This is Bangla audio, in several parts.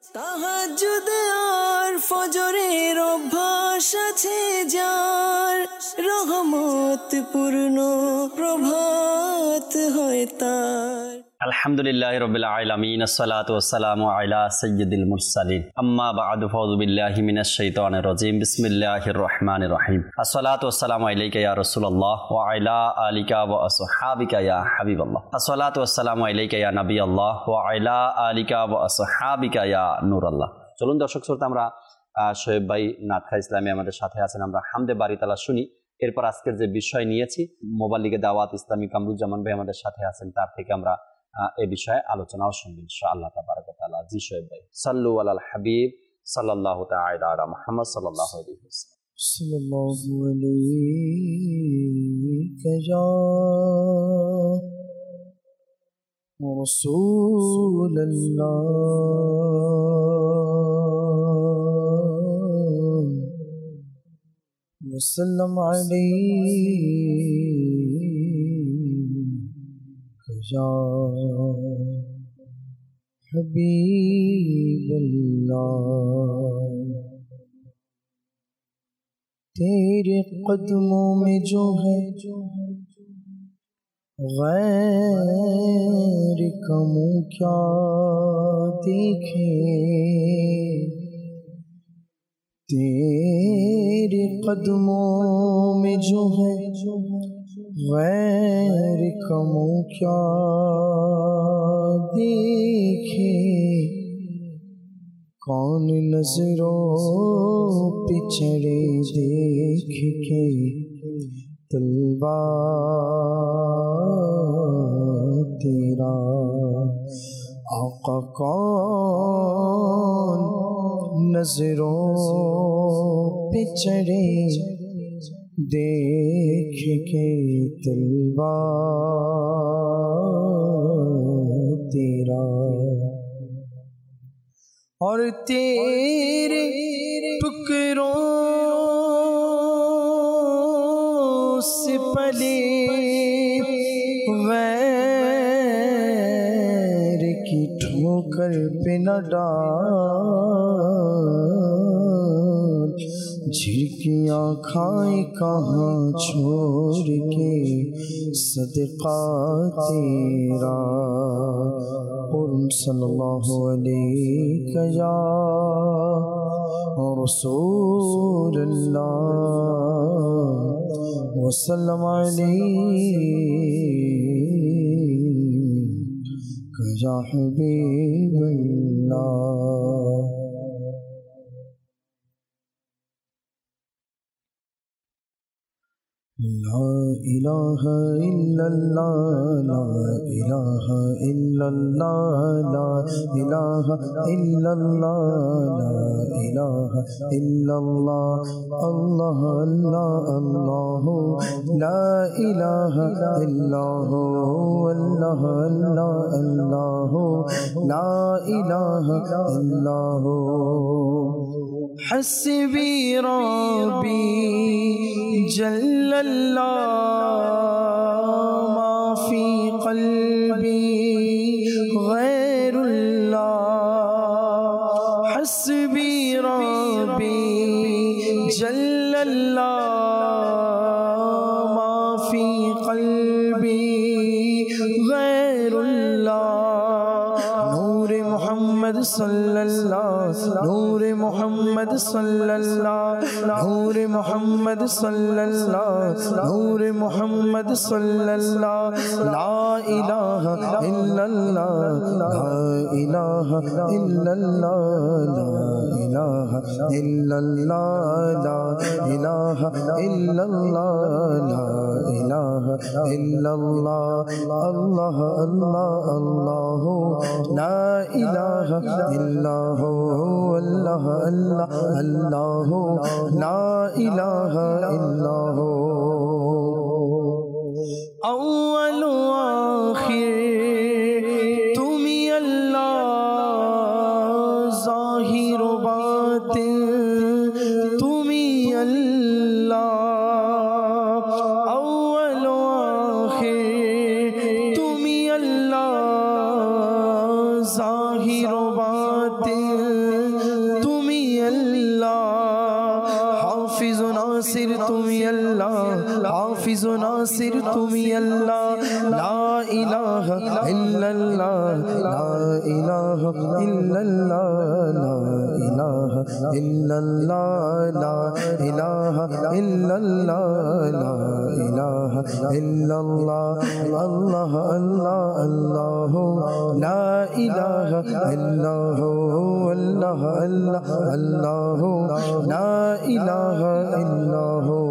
তাহাজ্জুদ আর ফজরের অভ্যাস আছে যার, রহমত পূর্ণ প্রভাত হয় তার। আলহামদুলিল্লাহি রাব্বিল আলামিন, আসসালাতু ওয়াসসালামু আলা সাইয়্যিদিল মুরসালিন, আম্মা বা'দু, ফাউযু বিল্লাহি মিনাশ শাইতানির রাজীম, বিসমিল্লাহির রহমানির রহিম। আসসালাতু ওয়াসসালামু আলাইকা ইয়া রাসূলুল্লাহ ওয়া আলা আলিকা ওয়া আসহাবিকা ইয়া হাবিবাল্লাহ। আসসালাতু ওয়াসসালামু আলাইকা ইয়া নবিয়াল্লাহ ওয়া আলা আলিকা ওয়া আসহাবিকা ইয়া নূরাল্লাহ। চলুন দর্শক শ্রোতা, আমরা শোয়েব ভাই নাতখা ইসলামী আমাদের সাথে আছেন, আমরা হামদে বারি তাআলা শুনি। এরপর আজকের যে বিষয় নিয়েছি, মোবাল্লিগে দাওয়াত ইসলামী কামরুজ্জামান ভাই আমাদের সাথে আছেন, তার থেকে আমরা এই বিষয়ে আলোচনাও শুনবেন ইনশাআল্লাহ তাবারাক ওয়া তাআলা। জি শোয়েব ভাই, সাল্লু আলাল হাবিব সাল্লাল্লাহু তাআলা আলা মুহাম্মদ সাল্লাল্লাহু আলাইহি ওয়াসাল্লাম। সাল্লাল্লাহু আলাইকা ইয়া রাসূলুল্লাহ ওয়া সাল্লাম আলাইকা ইয়া হাবিবাল্লাহ। تیرے قدموں میں جو ہے غیر کا منہ کیا دیکھے، تیرے قدموں میں جو ہے غیر کا منہ کیا دیکھے، کون نظروں پہ چڑھے دیکھ کے تلوار تیرا، آقا کون نظروں پہ چڑھے دیکھ کے تلوار تیرا، اور تیرے ٹکڑوں سے پلے غیر کی ٹھوکر پہ نہ ڈال، جھرکیاں کھائیں کہاں چھوڑ کے صدقہ تیرا، صلی اللہ علیہ یا رسول اللہ وسلم علیہ یا حبیب اللہ۔ لا الہ الا اللہ، لا الہ الا اللہ، لا الہ الا اللہ، لا الہ الا اللہ، اللہ اللہ اللہ، لا الہ الا ہو، اللہ اللہ اللہ، لا الہ الا ہو، حسبی ربی جل اللہ ما فی قلبی غیر اللہ، حسبی ربی جل اللہ ما فی قلبی غیر اللہ، نور محمد صلی اللہ، نور محمد صلی اللہ، نور محمد صلی اللہ، نور محمد صلی اللہ، لا الہ الا اللہ، لا الہ الا اللہ، لا الہ الا اللہ، لا الہ الا اللہ، لا الہ الا اللہ، اللہ اللہ اللہ، لا الہ الا ہو، اللہ اللہ اللہ، لا الہ الا ہو، اول و آخر تم ہی اللہ، ظاہر و باطن تم ہی اللہ، اول و آخر تم ہی اللہ، ظاہر و باطن ناصر تمہیں اللہ، حافظ و ناصر تمہیں اللہ، لا الہ الا اللہ، لا الہ الا اللہ، لا الہ الا اللہ، لا الہ الا اللہ، لا الہ الا اللہ، اللہ اللہ اللہ، لا الہ الا هو، اللہ اللہ اللہ، لا الہ الا هو،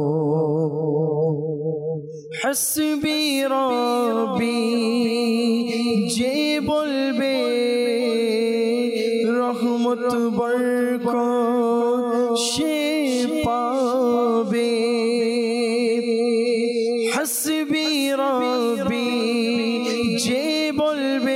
حسبی ربی جے بولبے رحمت برکت شے پاوے، حسبی ربی جے بولبے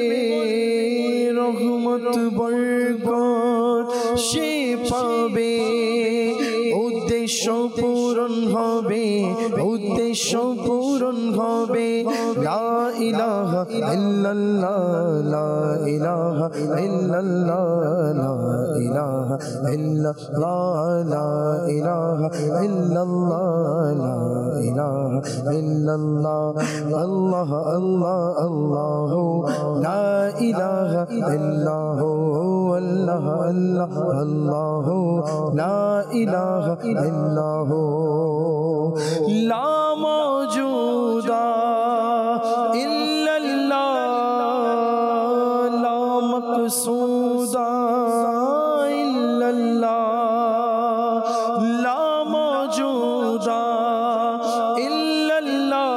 رحمت برکت شے পাবে, উদ্দেশ্য পূরণ হবে, উদ্দেশ্য পূরণ হবে। লা ইলাহা ইল্লাল্লাহ, লা ইলাহা ইল্লাল্লাহ, লা ইলাহা ইল্লাল্লাহ, লা ইলাহা ইল্লাল্লাহ, লা ইলাহা ইল্লাল্লাহ, আল্লাহ আল্লাহ আল্লাহ, লা ইলাহা ইল্লাল্লাহ, আল্লাহ আল্লাহ আল্লাহ, লা ইলাহা ইল্লাল্লাহ, লা মওজুদা ইল্লাল্লাহ, লা মাকসুদা ইল্লাল্লাহ, লা মওজুদা ইল্লাল্লাহ,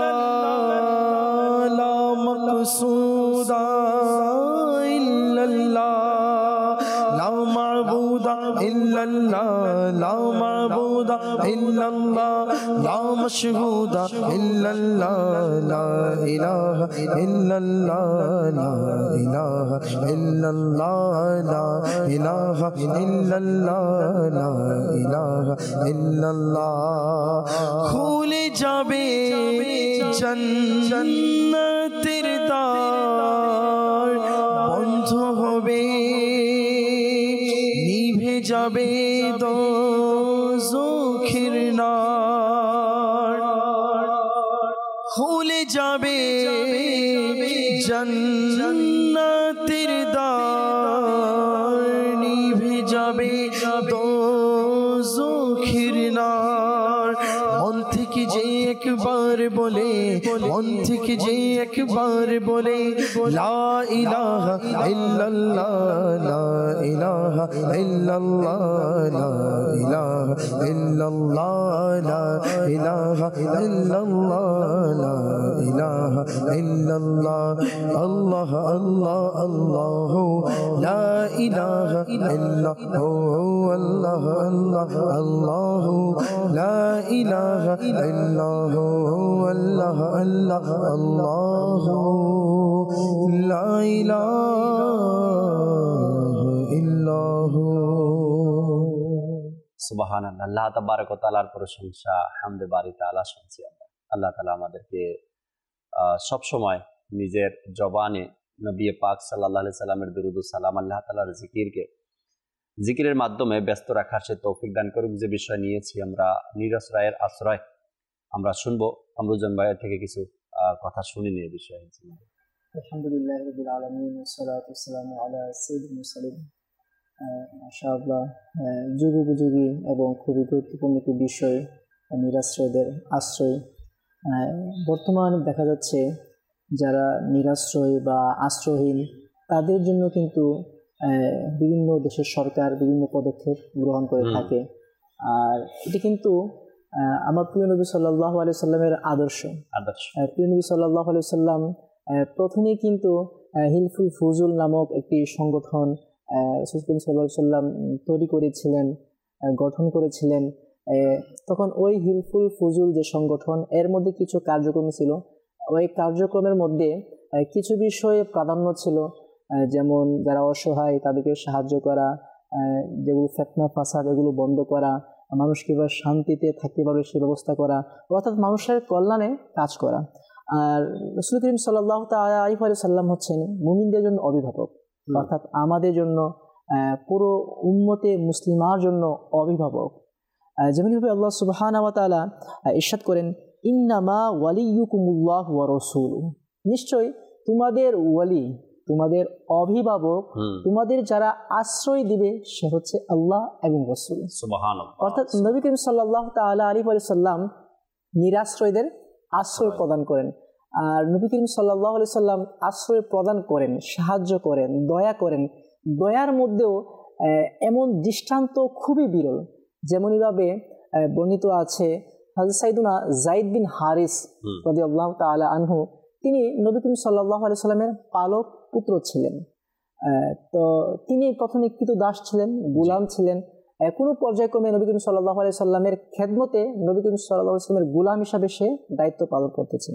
লা মাকসুদা ইল্লাল্লাহ, লা মা'বুদা ইল্লাল্লাহ, লা মা'বুদা ইল্লাল্লাহ, লা মাশহুদা ইল্লাল্লাহ, লা ইলাহা ইল্লাল্লাহ, লা ইলাহা ইল্লাল্লাহ, লা ইলাহা ইল্লাল্লাহ, লা ইলাহা ইল্লাল্লাহ। খুলে যাবে জান্নাতের দ্বার, বন্ধ হবে নিভে যাবে দোজখের নার, খুলে যাবে জান্নাতের দ্বার, নিভে যাবে দোজখের নার। মন থেকে যে একবার বলে, মন থেকে যে একবার বলে, লা ইলাহা ইল্লাল্লাহ, লা ইলাহা ইল্লাল্লাহ, লা ইলাহা ইল্লাল্লাহ, লা ইলাহা ইল্লাল্লাহ, লা ইলাহা ইল্লাল্লাহ, আল্লাহ আল্লাহ আল্লাহ, লা ইলাহা ইল্লাল্লাহ, আল্লাহ আল্লাহ আল্লাহ, লা ইলাহা ইল্লাল্লাহ, আল্লাহ আল্লাহ আল্লাহ, লা ইলাহা ইল্লাল্লাহ। সুবহানাল্লাহ। আল্লাহ তাবারক ওয়া তাআলার প্রশংসা, হামদে বারি তাআলা শুনছি আমরা। আল্লাহ তাআলা আমাদেরকে সব সময় নিজের জবানে নবী পাক সাল্লাল্লাহু আলাইহি সাল্লামের দুরূদ ও সালাম, আল্লাহ তাআলার জিকিরের মাধ্যমে ব্যস্ত রাখার সে তৌফিক দান করুক। যে বিষয় নিয়েছি আমরা নিরাশ্রয়ের আশ্রয়, আমরা শুনবো কামরুজ্জামান ভাইয়ের থেকে কিছু কথা শুনিনি এই বিষয়ে। আলহামদুলিল্লাহ রাব্বিল আলামিন, ওয়াসসালাতু ওয়াসসালামু আলা সাইয়্যিদিল মুরসালিন। মাশাআল্লাহ, যুগোপযোগী এবং খুবই গুরুত্বপূর্ণ একটি বিষয় নিরাশ্রয়দের আশ্রয়। বর্তমানে দেখা যাচ্ছে যারা নিরাশ্রয় বা আশ্রয়হীন তাদের জন্য কিন্তু বিভিন্ন দেশের সরকার বিভিন্ন পদক্ষেপ গ্রহণ করে থাকে। আর এটি কিন্তু আমার প্রিয় নবী সাল্লাল্লাহু আলাইহি সাল্লামের আদর্শ। প্রিয় নবী সাল্লাল্লাহু আলাইহি সাল্লাম প্রথমেই কিন্তু হিলফুল ফুজুল নামক একটি সংগঠন রাসূল সাল্লাল্লাহু আলাইহি সাল্লাম তৈরি করেছিলেন, গঠন করেছিলেন। তখন ওই হিলফুল ফুজুল যে সংগঠন, এর মধ্যে কিছু কার্যক্রম ছিল। ওই কার্যক্রমের মধ্যে কিছু বিষয়ে প্রাধান্য ছিল, যেমন যারা অসহায় তাদেরকে সাহায্য করা, যেগুলো ফিতনা ফাসাদ এগুলো বন্ধ করা, মানুষ কীভাবে শান্তিতে থাকতে পারবে সে ব্যবস্থা করা, অর্থাৎ মানুষের কল্যাণে কাজ করা। আর রাসূল করিম সাল্লাল্লাহু তাআলা আলাইহি ওয়াসাল্লাম হচ্ছেন মুমিনদের জন্য অভিভাবক, অর্থাৎ আমাদের জন্য পুরো উম্মতে মুসলিমার জন্য অভিভাবক। যেমনিভাবে আল্লাহ সুবহানাহু ওয়া তাআলা ইরশাদ করেন, ইন্নামা ওয়ালিয়ুকুমুল্লাহু ওয়া রাসূলুহু, নিশ্চয় তোমাদের ওয়ালি, তোমাদের অভিভাবক, তোমাদের যারা আশ্রয় দিবে সে হচ্ছে আল্লাহ এবং রাসূল। সুবহানাল্লাহ। অর্থাৎ নবী করিম সাল্লাল্লাহু তাআলা আলাইহি ওয়া সাল্লাম নিরাশ্রয়দের আশ্রয় প্রদান করেন। আর নবী করিম সাল্লাল্লাহু আলাইহি সাল্লাম আশ্রয় প্রদান করেন, সাহায্য করেন, দয়া করেন। দয়ার মধ্যেও এমন দৃষ্টান্ত খুবই বিরল। যেমনইভাবে বর্ণিত আছে হযরত সাইয়্যিদুনা যায়েদ বিন হারিস রাদিয়াল্লাহু তাআলা আনহু, তিনি নবী করিম সাল্লাল্লাহু আলাইহি সাল্লামের পালক পুত্র ছিলেন। তো তিনি প্রথমে কৃতদাস ছিলেন, গোলাম ছিলেন। কোনো পর্যায়ক্রমে নবী করিম সাল্লাল্লাহু আলাইহি সাল্লামের খেদমতে নবী করিম সাল্লাল্লাহু আলাইহি সাল্লামের গোলাম হিসাবে সে দায়িত্ব পালন করতেছেন।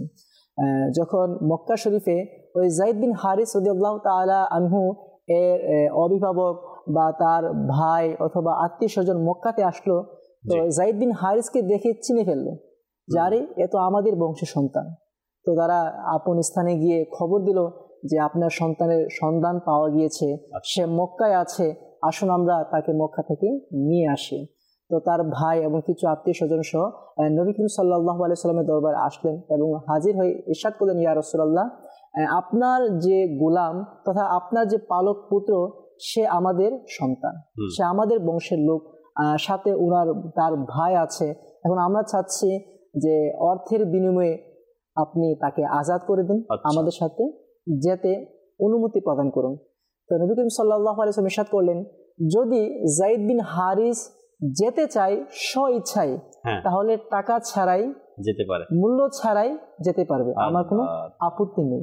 যখন মক্কা শরীফে ওই যায়েদ বিন হারিস রাদিয়াল্লাহু তাআলা আনহু এর অভিভাবক বা তার ভাই অথবা আত্মীয় স্বজন মক্কাতে আসলো, তো যায়েদ বিন হারিসকে দেখে চিনে ফেললো যে আরে এ তো আমাদের বংশের সন্তান। তো তারা আপন স্থানে গিয়ে খবর দিল যে আপনার সন্তানের সন্ধান পাওয়া গিয়েছে, সে মক্কায় আছে, আসুন আমরা তাকে মক্কা থেকে নিয়ে আসি। তো তার ভাই এবং কিছু আত্মীয় স্বজন সহ নবী করিম সাল্লাল্লাহু আলাইহি সাল্লামের দরবারে আসলেন এবং হাজির হয়ে ইরশাদ করলেন, ইয়া রাসূলুল্লাহ, আপনার যে গোলাম তথা আপনার যে পালক পুত্র সে আমাদের সন্তান, সে আমাদের বংশের লোক, সাথে তার ভাই আছে। এখন আমরা চাচ্ছি যে অর্থের বিনিময়ে আপনি তাকে আজাদ করে দিন, আমাদের সাথে যেতে অনুমতি প্রদান করুন। তো নবী করিম সাল্লাল্লাহু আলাইহি ওয়াসাল্লাম ইরশাদ করলেন, যদি যায়েদ বিন হারিস যেতে চায় স্ব ইচ্ছায়, তাহলে টাকা ছাড়াই যেতে পারে, মূল্য ছাড়াই যেতে পারবে, আমার কোনো আপত্তি নেই।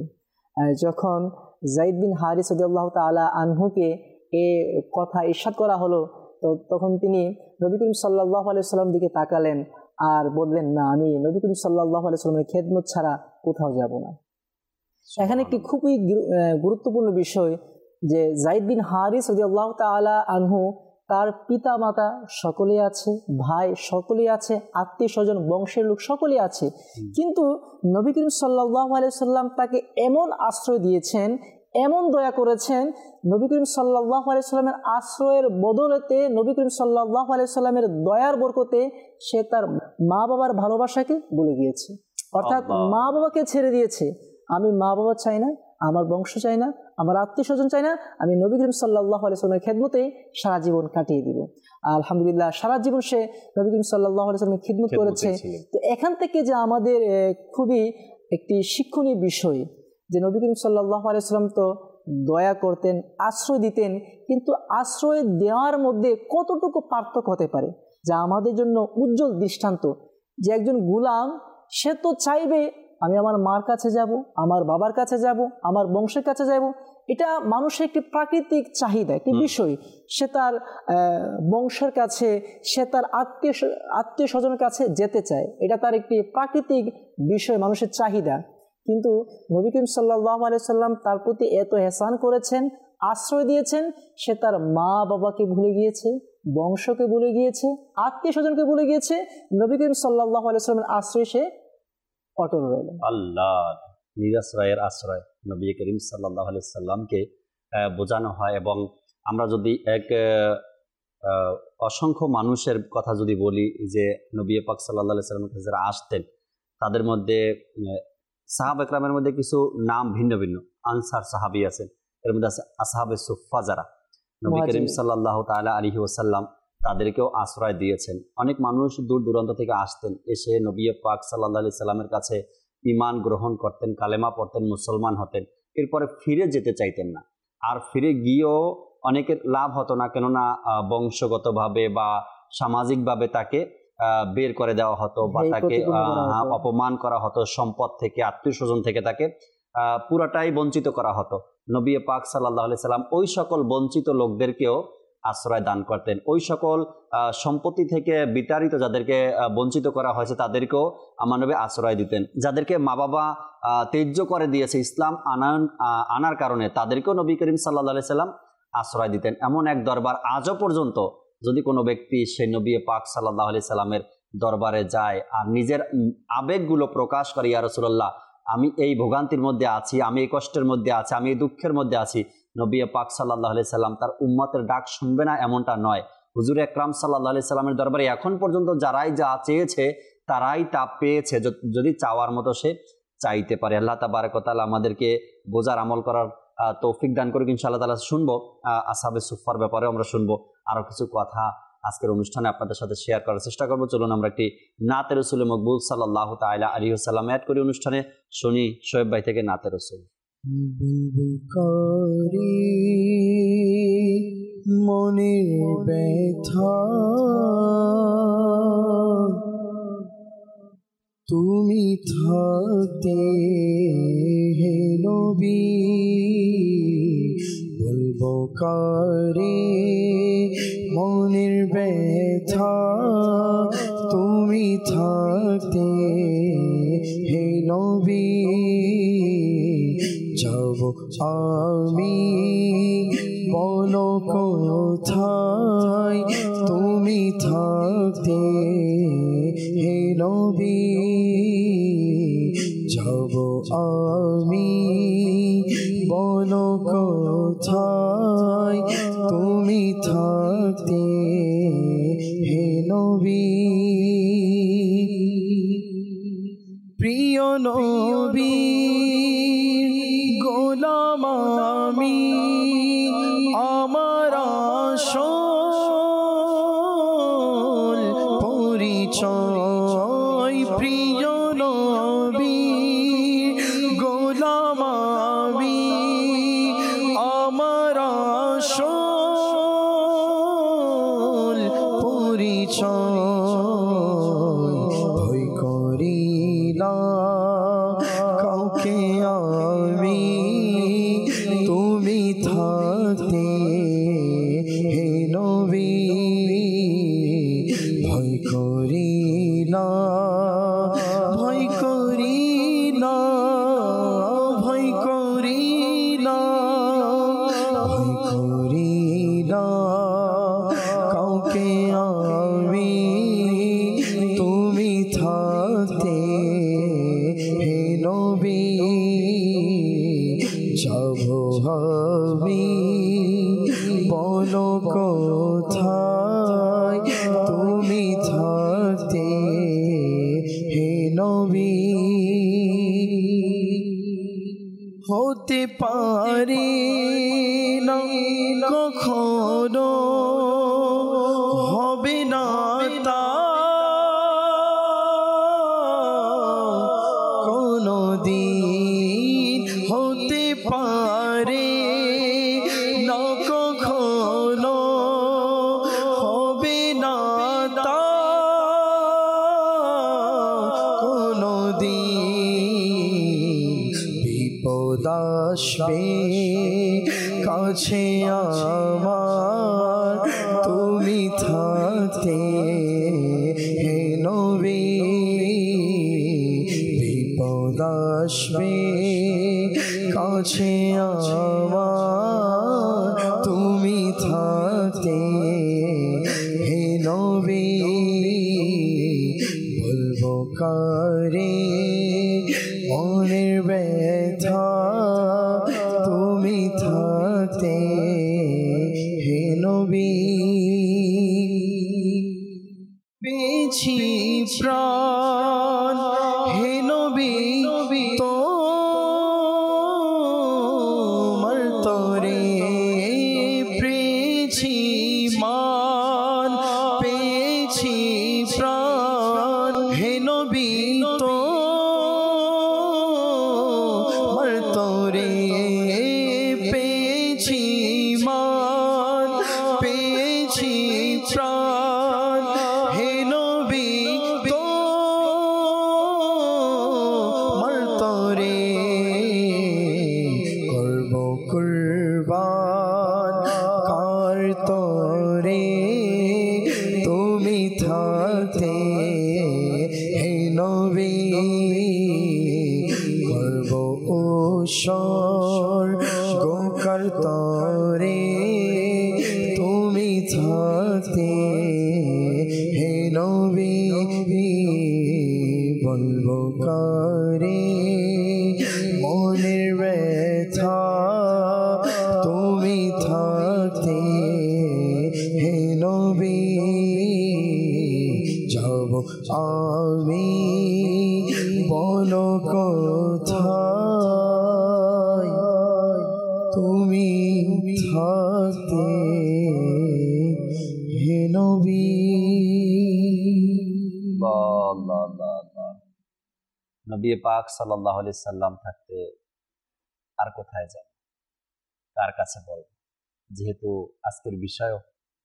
যখন যায়েদ বিন হারিস রাদিয়াল্লাহু তাআলা আনহুকে এই কথা ইরশাদ করা হলো, তো তখন তিনি নবী করিম সাল্লাল্লাহু আলাইহি ওয়াসাল্লাম দিকে তাকালেন আর বললেন, না, আমি নবী করিম সাল্লাল্লাহু আলাইহি ওয়াসাল্লামের খেদমত ছাড়া কোথাও যাব না। এখানে একটি খুবই গুরুত্বপূর্ণ বিষয় যে যায়েদ বিন হারিস রাদিয়াল্লাহু তাআলা আনহু, তার পিতা মাতা সকলেই আছে, ভাই সকলেই আছে, আত্মীয় স্বজন বংশের লোক সকলেই আছে, কিন্তু নবী করিম সাল্লাল্লাহু আলাইহি ওয়াসাল্লাম তাকে এমন আশ্রয় দিয়েছেন, এমন দয়া করেছেন, নবী করিম সাল্লাল্লাহু আলাইহি ওয়াসাল্লামের আশ্রয়ের বদলেতে, নবী করিম সাল্লাল্লাহু আলাইহি ওয়াসাল্লামের দয়ার বরকতে সে তার মা বাবার ভালোবাসাকে ভুলে গিয়েছে। অর্থাৎ মা বাবাকে ছেড়ে দিয়েছে। আমি মা বাবা চাই না, আমার বংশ চাই না, আমার আত্মীয় স্বজন চাই না, আমি নবী করিম সাল্লাল্লাহু আলাইহি ওয়াসাল্লামের খেদমতেই সারা জীবন কাটিয়ে দিব। আলহামদুলিল্লাহ, সারা জীবন সে নবী করিম সাল্লাল্লাহু আলাইহি ওয়াসাল্লামের খেদমত করেছে। তো এখান থেকে যে আমাদের খুবই একটি শিক্ষণীয় বিষয় যে নবী করিম সাল্লাল্লাহু আলাইহি ওয়াসাল্লাম তো দয়া করতেন, আশ্রয় দিতেন, কিন্তু আশ্রয় দেওয়ার মধ্যে কতটুকু পার্থক্য হতে পারে যা আমাদের জন্য উজ্জ্বল দৃষ্টান্ত। যে একজন গোলাম, সে তো চাইবে আমি আমার মার কাছে যাব, আমার বাবার কাছে যাব, আমার বংশের কাছে যাব। এটা মানুষের একটি প্রাকৃতিক চাহিদা, একটি বিষয়। সে তার বংশের কাছে, সে তার আত্মীয় স্বজনের কাছে যেতে চায়, এটা তার একটি প্রাকৃতিক বিষয়, মানুষের চাহিদা। কিন্তু নবী করিম সাল্লাল্লাহু আলাইহি সাল্লাম তার প্রতি এত এহসান করেছেন, আশ্রয় দিয়েছেন, সে তার মা বাবাকে ভুলে গিয়েছে, বংশকে ভুলে গিয়েছে, আত্মীয় স্বজনকে ভুলে গিয়েছে। নবী করিম সাল্লাল্লাহু আলাইহি সাল্লামের আশ্রয় সে অটল রইলেন। আল্লাহ নিরাশ্রয়ের আশ্রয় নবী করিম সাল্লাল্লাহু আলাইহি সাল্লামকে বোঝানো হয়। এবং আমরা যদি এক অসংখ্য মানুষের কথা যদি বলি যে নবী পাক সাল্লাল্লাহু আলাইহি সাল্লামের কাছে যারা আসতেন, তাদের মধ্যে সাহাবা একরামের মধ্যে কিছু নাম ভিন্ন ভিন্ন। আনসার সাহাবী আছেন, এর মধ্যে আছে আসহাবে সুফফা, যারা নবী করিম সাল্লাল্লাহু তাআলা আলাইহি ওয়াসাল্লাম তাদেরকেও আশ্রয় দিয়েছেন। অনেক মানুষ দূর দূরান্ত থেকে আসতেন, এসে নবী পাক সাল্লাল্লাহু আলাইহি সাল্লামের কাছে ঈমান গ্রহণ করতেন, কালেমা পড়তেন, মুসলমান হতেন, এরপরে ফিরে যেতে চাইতেন না। আর ফিরে গিয়েও অনেকের লাভ হতো না, কেননা বংশগতভাবে বা সামাজিকভাবে তাকে বের করে দেওয়া হতো বা তাকে অপমান করা হতো, সম্পদ থেকে, আত্মীয় স্বজন থেকে তাকে পুরাটাই বঞ্চিত করা হতো। নবী পাক সাল্লাল্লাহু আলাইহি সাল্লাম ওই সকল বঞ্চিত লোকদেরকেও আশ্রয় দান করতেন। ওই সকল সম্পত্তি থেকে বিতাড়িত, যাদেরকে বঞ্চিত করা হয়েছে, তাদেরকেও আমার নবী আশ্রয় দিতেন। যাদেরকে মা বাবা ত্যায্য করে দিয়েছে ইসলাম আনার কারণে, তাদেরকেও নবী করিম সাল্লাল্লাহু আলাইহি সাল্লাম আশ্রয় দিতেন। এমন এক দরবার আজও পর্যন্ত যদি কোনো ব্যক্তি সেই নবী পাক সাল্লাল্লাহু আলাইহি সাল্লামের দরবারে যায় আর নিজের আবেগগুলো প্রকাশ করে, ইয়া রাসূলুল্লাহ, আমি এই ভোগান্তির মধ্যে আছি, আমি এই কষ্টের মধ্যে আছি, আমি এই দুঃখের মধ্যে আছি, নবী পাক সাল্লাল্লাহু আলাইহি সাল্লাম তার উম্মতের ডাক শুনবে না এমনটা নয়। হুজুর আকরাম সাল্লাল্লাহু আলাইহি সাল্লামের দরবারে এখন পর্যন্ত যারাই যা চেয়েছে তারাই তা পেয়েছে, যদি চাওয়ার মতো সে চাইতে পারে। আল্লাহ তাবারক ওয়া তাআলা আমাদেরকে বোঝার আমল করার তৌফিক দান করুক ইনশাআল্লাহ তাআলা। শুনবো আসহাবে সুফফার ব্যাপারে, আমরা শুনবো আরো কিছু কথা আজকের অনুষ্ঠানে আপনাদের সাথে শেয়ার করার চেষ্টা করবো। চলুন আমরা একটি নাতে রসুল মকবুল সাল্লাল্লাহু তাআলা আলাইহি ওয়াসাল্লাম অ্যাড করি অনুষ্ঠানে। শুনি শোয়েব ভাই থেকে নাতে রসুল। মনের ব্যথা তুমি থাকতে হে নবী, বলবো কারে মনের ব্যথা তুমি থাকতে হে নবী। যাব আমি বলো কোথায় তুমি থাকতে হে নবী। যাব আমি বলো কোথায় তুমি থাকতে হে নবী। প্রিয় নবী গোলাম আমি, আমার আসল পরিচয়। প্রিয় নবী গোলাম আমি, আমার আসল পরিচয়। ভয় করি না কাউকে আমি, তুমি থাকতে হে নবী। ভয় করি না, ভয় করি না, ভয় করি না, ভয় করি না কাউকে আমি, তুমি থাকতে হে নবী। যাব আমি বলো কোথায় তুমি থাকতে হে নবী। হতে পারে না কখনো, হবে না তা কোনো দিন। হতে পারে না কখনো, হবে না তা কোনো দিন। বিপদ আসবে কাছে আমার, তুমি থাকতে হে নবী। বিপদ আসবে কাছে আমার, তুমি থাকতে হে নবী। বলবো কারে মনের ব্যথা তুমি থাকতে হে নবী। পেয়েছি প্রাণ হে নবী তোমার তরে, পেয়েছি মান, পেয়েছি প্রাণ হে নবী তোমার তরে, পেয়েছি মান, পেয়েছি প্রাণ হে নবী তোমার তরে। করব কুরবান কার তরে তুমি থাকতে হে নবী। করব উৎসর্গ তরে তুমি থাকতে হে নবী। বলবো কারে মনের ব্যথা তুমি থাকতে হে নবী। আমি বলো কোথায় তুমি থাকতে হে নবী। নবী পাক সাল্লাল্লাহু আলাইহি সাল্লাম থাকতে আর কোথায় যাব, কার কাছে বলব? যেহেতু আজকের বিষয়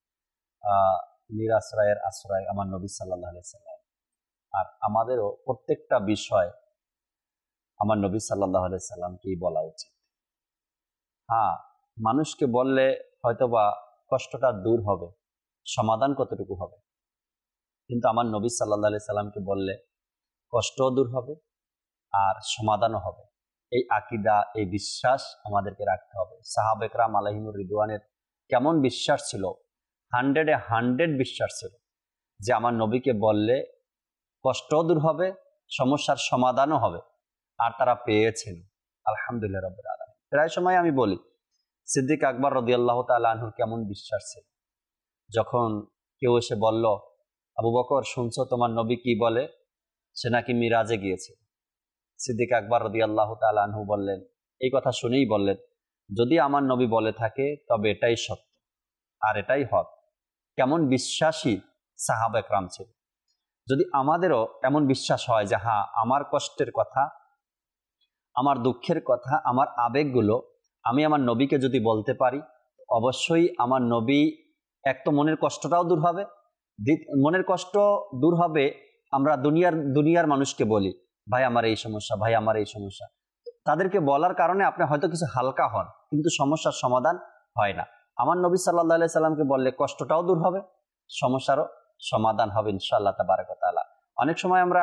নিরাশ্রয়ের আশ্রয় আমার নবী সাল্লাল্লাহু আলাইহি সাল্লাম, আর আমাদেরও প্রত্যেকটা বিষয় আমার নবী সাল্লাল্লাহু আলাইহি সাল্লামকেই বলা উচিত। হ্যাঁ, মানুষকে বললে হয়তোবা কষ্টটা দূর হবে, সমাধান কতটুকু হবে, কিন্তু আমার নবী সাল্লাল্লাহু আলাইহি সাল্লামকে বললে কষ্টও দূর হবে আর সমাধানও হবে। এই আকীদা, এই বিশ্বাস আমাদেরকে রাখতে হবে। সাহাবা একরাম আলাইহিমুর রিদওয়ানের কেমন বিশ্বাস ছিল, 100-এ 100 বিশ্বাস ছিল যে আমার নবীকে বললে কষ্টও দূর হবে, সমস্যার সমাধানও হবে, আর তারা পেয়েছিল। আলহামদুলিল্লাহ রাব্বিল আলামিন। প্রায় সময় আমি বলি সিদ্দিক আকবর রাদিয়াল্লাহু তাআলা আনহুর কেমন বিশ্বাস ছিল। যখন কেউ এসে বলল, আবু বকর শুনছো তোমার নবী কি বলে, সে নাকি মিরাজে গিয়েছে। সিদ্দিক আকবর রাদিয়াল্লাহু তাআলা আনহু বললেন, এই কথা শুনেই বললেন, যদি আমার নবী বলে থাকে তবে এটাই সত্য আর এটাই হক। কেমন বিশ্বাসী সাহাবা একরাম ছিল। যদি আমাদেরও এমন বিশ্বাস হয় যে হ্যাঁ, আমার কষ্টের কথা, আমার দুঃখের কথা, আমার আবেগগুলো আমি আমার নবীকে যদি বলতে পারি, অবশ্যই আমার নবী এক তো মনের কষ্টটাও দূর হবে, মনের কষ্ট দূর হবে। আমরা দুনিয়ার মানুষকে বলি, ভাই আমার এই সমস্যা, ভাই আমার এই সমস্যা, তাদেরকে বলার কারণে আপনি হয়তো কিছু হালকা হন, কিন্তু সমস্যার সমাধান হয় না। আমার নবী সাল্লাল্লাহু আলাইহি সাল্লামকে বললে কষ্টটাও দূর হবে, সমস্যারও সমাধান হবে ইনশাআল্লাহ তাবারাক ওয়া তাআলা। অনেক সময় আমরা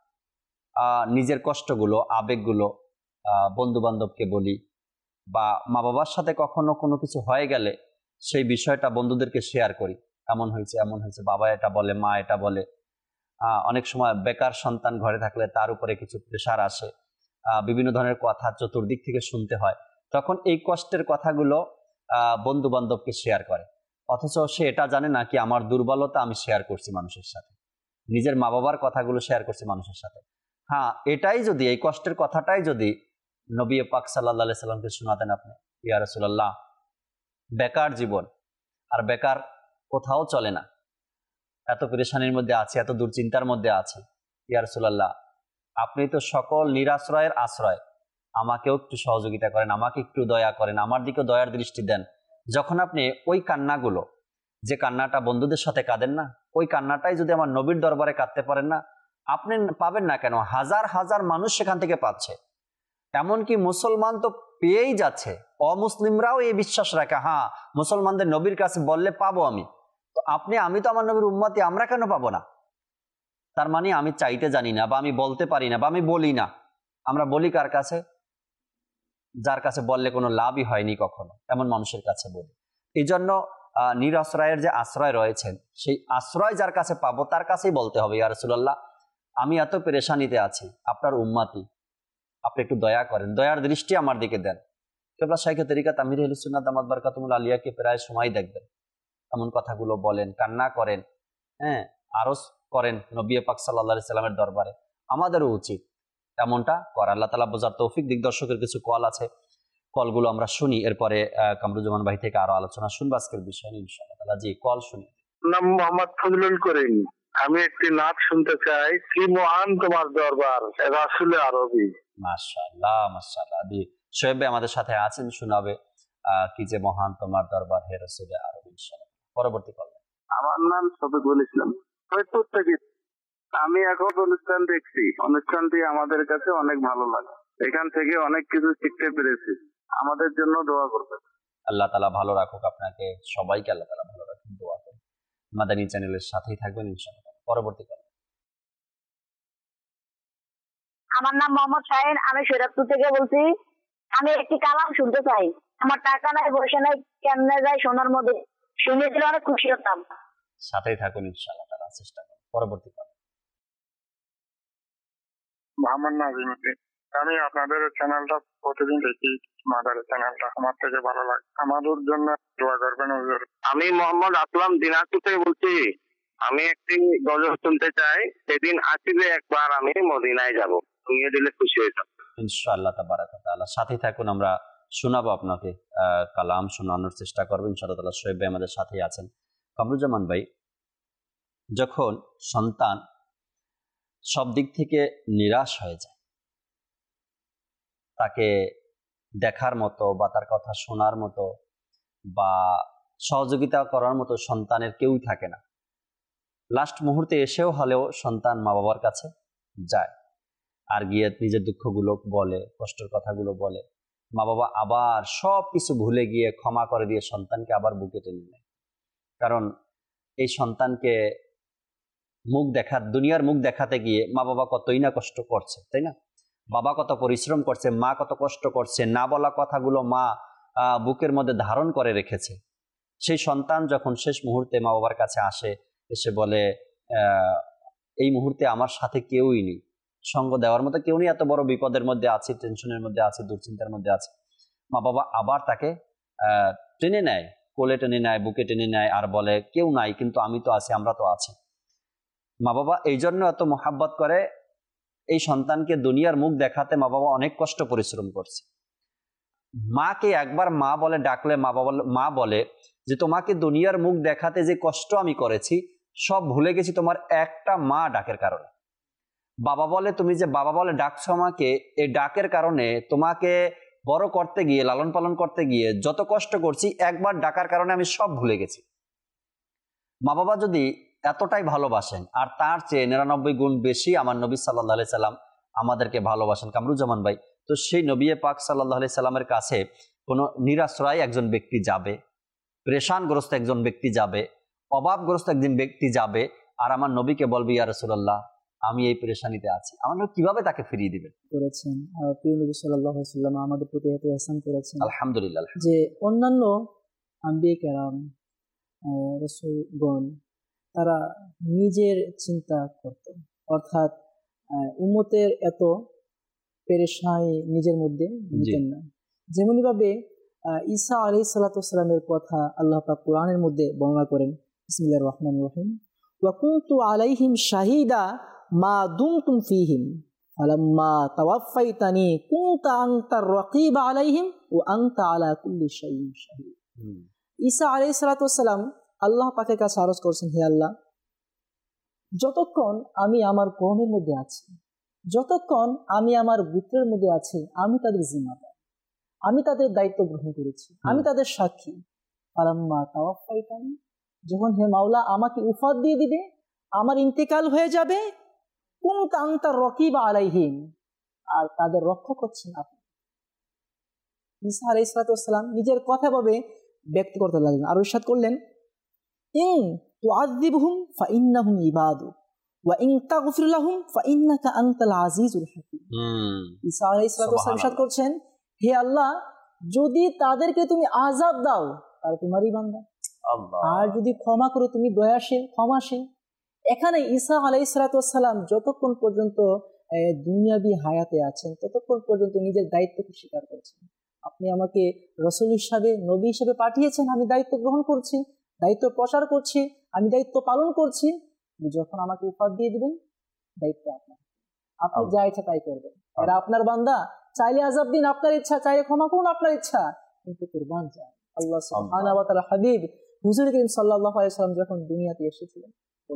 নিজের কষ্টগুলো, আবেগগুলো বন্ধু বান্ধবকে বলি, বা মা বাবার সাথে কখনো কোনো কিছু হয়ে গেলে সেই বিষয়টা বন্ধুদেরকে শেয়ার করি, এমন হয়েছে এমন হয়েছে, বাবা এটা বলে, মা এটা বলে। অনেক সময় বেকার সন্তান ঘরে থাকলে তার উপরে কিছু প্রেশার আসে, বিভিন্ন ধরনের কথা চতুর্দিক থেকে শুনতে হয়, তখন এই কষ্টের কথাগুলো বন্ধু বান্ধবকে শেয়ার করে, অথচ সে এটা জানে না কি আমার দুর্বলতা আমি শেয়ার করছি মানুষের সাথে, নিজের মা বাবার কথাগুলো শেয়ার করছি মানুষের সাথে। হ্যাঁ, এটাই যদি, এই কষ্টের কথাটাই যদি নবী পাক সাল্লাল্লাহু আলাইহি সাল্লামকে শোনাতেন আপনি, ইয়া রাসূলুল্লাহ বেকার জীবন, আর বেকার কোথাও চলে না, এত পেরেশানির মধ্যে আছে, এত দুশ্চিন্তার মধ্যে আছে, ইয়া রাসূলুল্লাহ আপনি তো সকল নিরাশ্রয়ের আশ্রয়, আমাকেও একটু সহযোগিতা করেন, আমাকে একটু দয়া করেন, আমার দিকে দয়ার দৃষ্টি দেন। যখন আপনি ওই কান্নাগুলো, যে কান্নাটা বন্ধুদের সাথে কাঁদেন না, ওই কান্নাটাই যদি আমার নবীর দরবারে কাঁদতে পারেন না, আপনি পাবেন না কেন, হাজার হাজার মানুষ সেখান থেকে পাচ্ছে। এমনকি মুসলমান তো পেয়েই যাচ্ছে, অমুসলিমরাও এই বিশ্বাস রাখে, হ্যাঁ মুসলমানদের নবীর কাছে বললে পাবো আমি, তো আমি তো আমার নবীর উম্মতি, আমরা কেন পাবো না? তার মানে আমি চাইতে জানি না, বা আমি বলতে পারি না, বা আমি বলি না। আমরা বলি কার কাছে? যার কাছে বললে কোনো লাভই হয়নি কখনো, এমন মানুষের কাছে বলি। এই জন্য নিরাশ্রয়ের যে আশ্রয় রয়েছেন, সেই আশ্রয় যার কাছে পাবো তার কাছেই বলতে হবে, ইয়া রাসূলুল্লাহ আমি এত পেরেশানিতে আছি, আপনার উম্মতি, আপনি একটু দয়া করেন, দয়ার দৃষ্টি আমার দিকে দেন। কেবলা শাইখে তরিকাত আমির আহলে সুন্নাত দামাত বারকাতুহুল আলিয়াকে প্রায় সময় দেখবেন এমন কথাগুলো বলেন, কান্না করেন, হ্যাঁ আরজ করেন নবী পাক সাল্লাল্লাহু আলাইহি সাল্লামের দরবারে। আমাদেরও উচিত এমনটা করা। আল্লাহ তাআলা বোঝার তৌফিক দিক। দর্শকের কিছু কল আছে, কলগুলো আমরা শুনি, এরপরে কামরুজ্জামান ভাই থেকে আরো আলোচনা শুনবো আজকের বিষয় নিয়ে ইনশাআল্লাহ তাআলা। জি, কল শুনি। নাম মোহাম্মদ ফজলুল করিম। আমি একটি নাচ শুনতে চাই, কি মহান তোমার দরবার, রাসূলে আরবি। মাশাআল্লাহ মাশাআল্লাহ। জি, শোয়েব ভাই আমাদের সাথে আছেন, শোনাবে কি যে মহান তোমার দরবার হে রাসূলে আরবি ইনশাআল্লাহ। পরবর্তী কল। আমার নাম শফিকুল ইসলাম, ফরিদপুর থেকে। আমি এখন অনুষ্ঠান দেখছি, অনুষ্ঠানটি আমাদের কাছে অনেক ভালো লাগে, এখান থেকে অনেক কিছু শিখতে পেরেছি। আমাদের জন্য দোয়া করবেন। আল্লাহ তাআলা ভালো রাখুক আপনাকে, সবাইকে আল্লাহ তাআলা ভালো রাখুন, দোয়া করি। মাদানী চ্যানেলের সাথেই থাকবেন ইনশাআল্লাহ। পরবর্তী কল। আমার নাম মোহাম্মদ শাহিন, আমি শরীয়তপুর থেকে বলছি। আমি একটি কালাম শুনতে চাই। আমার টাকা নাই, পয়সা নাই, কেমনে যাই সোনার মধ্যে, শুনে দিলে অনেক খুশি হতাম। সাথেই থাকুন ইনশাআল্লাহ তাআলা, চেষ্টা করুন। পরবর্তী কল। মোহাম্মদ নাজিমুদ্দিন। আমি আপনাদের চ্যানেলটা প্রতিদিন দেখি, মাদারের চ্যানেলটা আমার থেকে ভালো লাগে, আমাদের জন্য দোয়া করবেন হুজুর। আমি মোহাম্মদ আসলাম দিনাজপুর থেকে বলছি। আমি একটি গজল শুনতে চাই, সেদিন আসিবে একবার আমি মদিনায় যাব, শুনিয়ে দিলে খুশি হইতাম। ইনশাআল্লাহ তাবারাক ওয়া তাআলা, সাথে থাকুন, আমরা শোনাবো আপনাকে, কালাম শোনানোর চেষ্টা করবো ইনশাআল্লাহ তাআলা। শোয়েব ভাই আমাদের সাথেই আছেন। কামরুজ্জামান ভাই, যখন সন্তান সব দিক থেকে নিরাশ হয়ে যায়, তাকে দেখার মতো বা তার কথা শোনার মতো বা সহযোগিতা করার মতো সন্তানের কেউই থাকে না, লাস্ট মুহূর্তে এসেও হলেও সন্তান মা বাবার কাছে যায়, আর গিয়ে নিজের দুঃখগুলো বলে, কষ্টের কথাগুলো বলে। মা বাবা আবার সব কিছু ভুলে গিয়ে ক্ষমা করে দিয়ে সন্তানকে আবার বুকে টেনে নেয়। কারণ এই সন্তানকে দুনিয়ার মুখ দেখাতে গিয়ে মা বাবা কতই না কষ্ট করছে, তাই না? বাবা কত পরিশ্রম করছে, মা কত কষ্ট করছে, না বলা কথাগুলো মা বুকের মধ্যে ধারণ করে রেখেছে। সেই সন্তান যখন শেষ মুহূর্তে মা বাবার কাছে আসে, এসে বলে এই মুহূর্তে আমার সাথে কেউই নেই, সঙ্গ দেওয়ার মতো কেউ নেই, এত বড় বিপদের মধ্যে আছি, টেনশনের মধ্যে আছি, দুশ্চিন্তার মধ্যে আছি, মা বাবা আবার তাকে টেনে নেয়, কোলে টেনে নেয়, বুকে টেনে নেয়, আর বলে কেউ নাই কিন্তু আমি তো আছি, আমরা তো আছি। মা বাবা এই জন্য এত মোহাব্বত করে, এই সন্তানকে দুনিয়ার মুখ দেখাতে মা বাবা অনেক কষ্ট পরিশ্রম করছে। মাকে একবার মা বলে ডাকলে মা বলে যে তোমাকে দুনিয়ার মুখ দেখাতে যে কষ্ট আমি করেছি সব ভুলে গেছি তোমার একটা মা ডাকের কারণে। বাবা বলে তুমি যে বাবা বলে ডাকছো আমাকে, এই ডাকের কারণে তোমাকে বড় করতে গিয়ে, লালন পালন করতে গিয়ে যত কষ্ট করছি, একবার ডাকার কারণে আমি সব ভুলে গেছি। মা বাবা যদি এতটাই ভালোবাসেন, আর তার চেয়ে 99 গুণ বেশি আমার নবী সাল্লাল্লাহু আলাইহি সাল্লাম আমাদেরকে ভালোবাসেন কামরুজ্জামান ভাই, তো সেই নবী পাক সাল্লাল্লাহু আলাইহি সাল্লামের কাছে কোনো নিরাশ্রয় একজন ব্যক্তি যাবে, পেরেশানগ্রস্ত একজন ব্যক্তি যাবে, অভাবগ্রস্ত একজন ব্যক্তি যাবে, আর আমার নবীকে বলবে ইয়া রাসূলুল্লাহ আমি এই পেরেশানিতে আছি, আমার নবী কিভাবে তাকে ফিরিয়ে দিবেন? করেছেন প্রিয় নবী সাল্লাল্লাহু আলাইহি ওয়াসাল্লাম আমাদের প্রতি এত ইহসান করেছেন, আলহামদুলিল্লাহ। যে অন্যান্য আম্বিয়া কেরাম, রাসূলগণ, তারা নিজের চিন্তা করত, অর্থাৎ উম্মতের এত পেরেশানি নিজের মধ্যে নিতেন না। যেমনি ভাবে ঈসা আলাইহিস সালাতু ওয়াস সালামের কথা আল্লাহ পাক কোরআনের মধ্যে বর্ণনা করেন, বিসমিল্লাহির রহমানির রহিম, ওয়া কুনতু আলাইহিম শাহিদা মা দুমতুম ফীহিম ফালাম্মা তাওয়াফাইতানি কুনতা আনতার রাকীবা আলাইহিম ওয়া আনতা আলা কুল্লি শাইইন শাহীদ। ঈসা আলাইহিস সালাতু ওয়াস সালাম আল্লাহ পাকের কাছে আরজ করছেন, হে আল্লাহ, যতক্ষণ আমি আমার কওমের মধ্যে আছি, যতক্ষণ আমি আমার গোত্রের মধ্যে আছি, আমি তাদের জিম্মাদার, আমি তাদের দায়িত্ব গ্রহণ করেছি, আমি তাদের সাক্ষী। ফালাম্মা তাওয়াফাইতানি, যখন হে মাওলা আমাকে উফাত দিয়ে দিবে, আমার ইন্তেকাল হয়ে যাবে, কুনতা আনতার রাকীবা আলাইহিম, আর তাদের রক্ষক হচ্ছেন আপনি। ঈসা আলাইহিস সালাতু ওয়াস সালাম নিজের কথা ভাবে ব্যক্ত করতে লাগলেন, আর ইরশাদ করলেন, ইন তুআযিবহুম ফাইন্নাহুম ইবাদুক ওয়া ইন তাগফির লাহুম ফাইন্নাকা আনতাল আজিজুল হাকীম। ঈসা আলাইহিস সালাতু ওয়াস সালাম ইরশাদ করছেন, হে আল্লাহ, যদি তাদেরকে তুমি আযাব দাও তাহলে তোমারই বান্দা, আর যদি ক্ষমা করো তুমি দয়াশীল, ক্ষমাশীল। এখানে ঈসা আলাইহিস সালাতু ওয়াস সালাম যতক্ষণ পর্যন্ত দুনিয়াবি হায়াতে আছেন, ততক্ষণ পর্যন্ত নিজের দায়িত্বকে স্বীকার করছেন। আপনি আমাকে রাসূল হিসাবে, নবী হিসাবে পাঠিয়েছেন, আমি দায়িত্ব গ্রহণ করছি, দায়িত্ব প্রচার করছি, আমি দায়িত্ব পালন করছি। যখন আমাকে উপাধি দিয়ে দিবেন, দায়িত্ব আপনার, আপনি যা ইচ্ছা তাই করবেন। এরা আপনার বান্দা, চাইলে আযাব দিন আপনার ইচ্ছা, চাইলে ক্ষমা করুন আপনার ইচ্ছা, কিন্তু কুরবান চান। আল্লাহ সুবহানাহু ওয়া তাআলা হাবিব হুজুর করিম সাল্লাল্লাহু আলাইহি ওয়াসাল্লাম যখন দুনিয়াতে এসেছিলেন,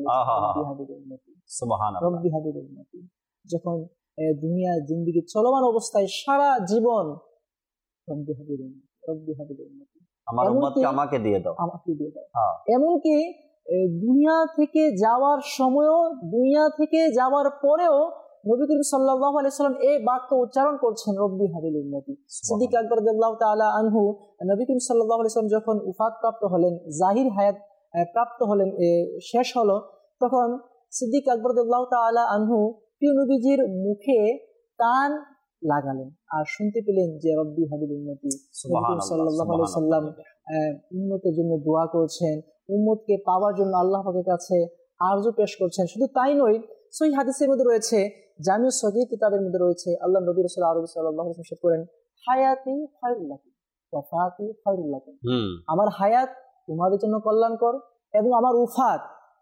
রব্বি হাবিব উম্মতি, যখন দুনিয়া জিন্দেগি চলমান অবস্থায় সারা জীবন রব্বি হাবিব উম্মতি, রব্বি হাবিব উম্মতি, আমার উম্মতকে আমাকে দিয়ে দাও, আমাকে দিয়ে দাও। এমনকি দুনিয়া থেকে যাওয়ার সময়ও, দুনিয়া থেকে যাওয়ার পরেও নবী করিম সাল্লাল্লাহু আলাইহি ওয়াসাল্লাম এই বাক্য উচ্চারণ করছেন, রব্বি হাবিল উম্মতি। সিদ্দিক আকবর রাদিয়াল্লাহু তাআলা আনহু নবী করিম সাল্লাল্লাহু আলাইহি ওয়াসাল্লাম যখন উফাত প্রাপ্ত হলেন, জাহির হায়াত প্রাপ্ত হলেন, শেষ হলো, তখন সিদ্দিক আকবর রাদিয়াল্লাহু তাআলা আনহু প্রিয় নবীজির মুখে কান লাগালেন আর শুনতে পেলেন যে রব্বি হাবিল উম্মতি, নবী করিম সাল্লাল্লাহু আলাইহি ওয়াসাল্লাম উম্মতের জন্য দোয়া করছেন, উম্মতকে পাওয়ার জন্য আল্লাহ পাকের কাছে আরজু পেশ করছেন। শুধু তাই নয়, সহিহ হাদিসের মধ্যে রয়েছে, জামিউস সগীর কিতাবের মধ্যে রয়েছে, আল্লাহ নবী রাসূল আরবি সাল্লাল্লাহু আলাইহি ওয়াসাল্লাম ইরশাদ করেন, হায়াতি খায়রুল লাকুম ওয়াফাতি খায়রুল লাকুম, আমার হায়াত তোমাদের জন্য কল্যাণকর এবং আমার উফাত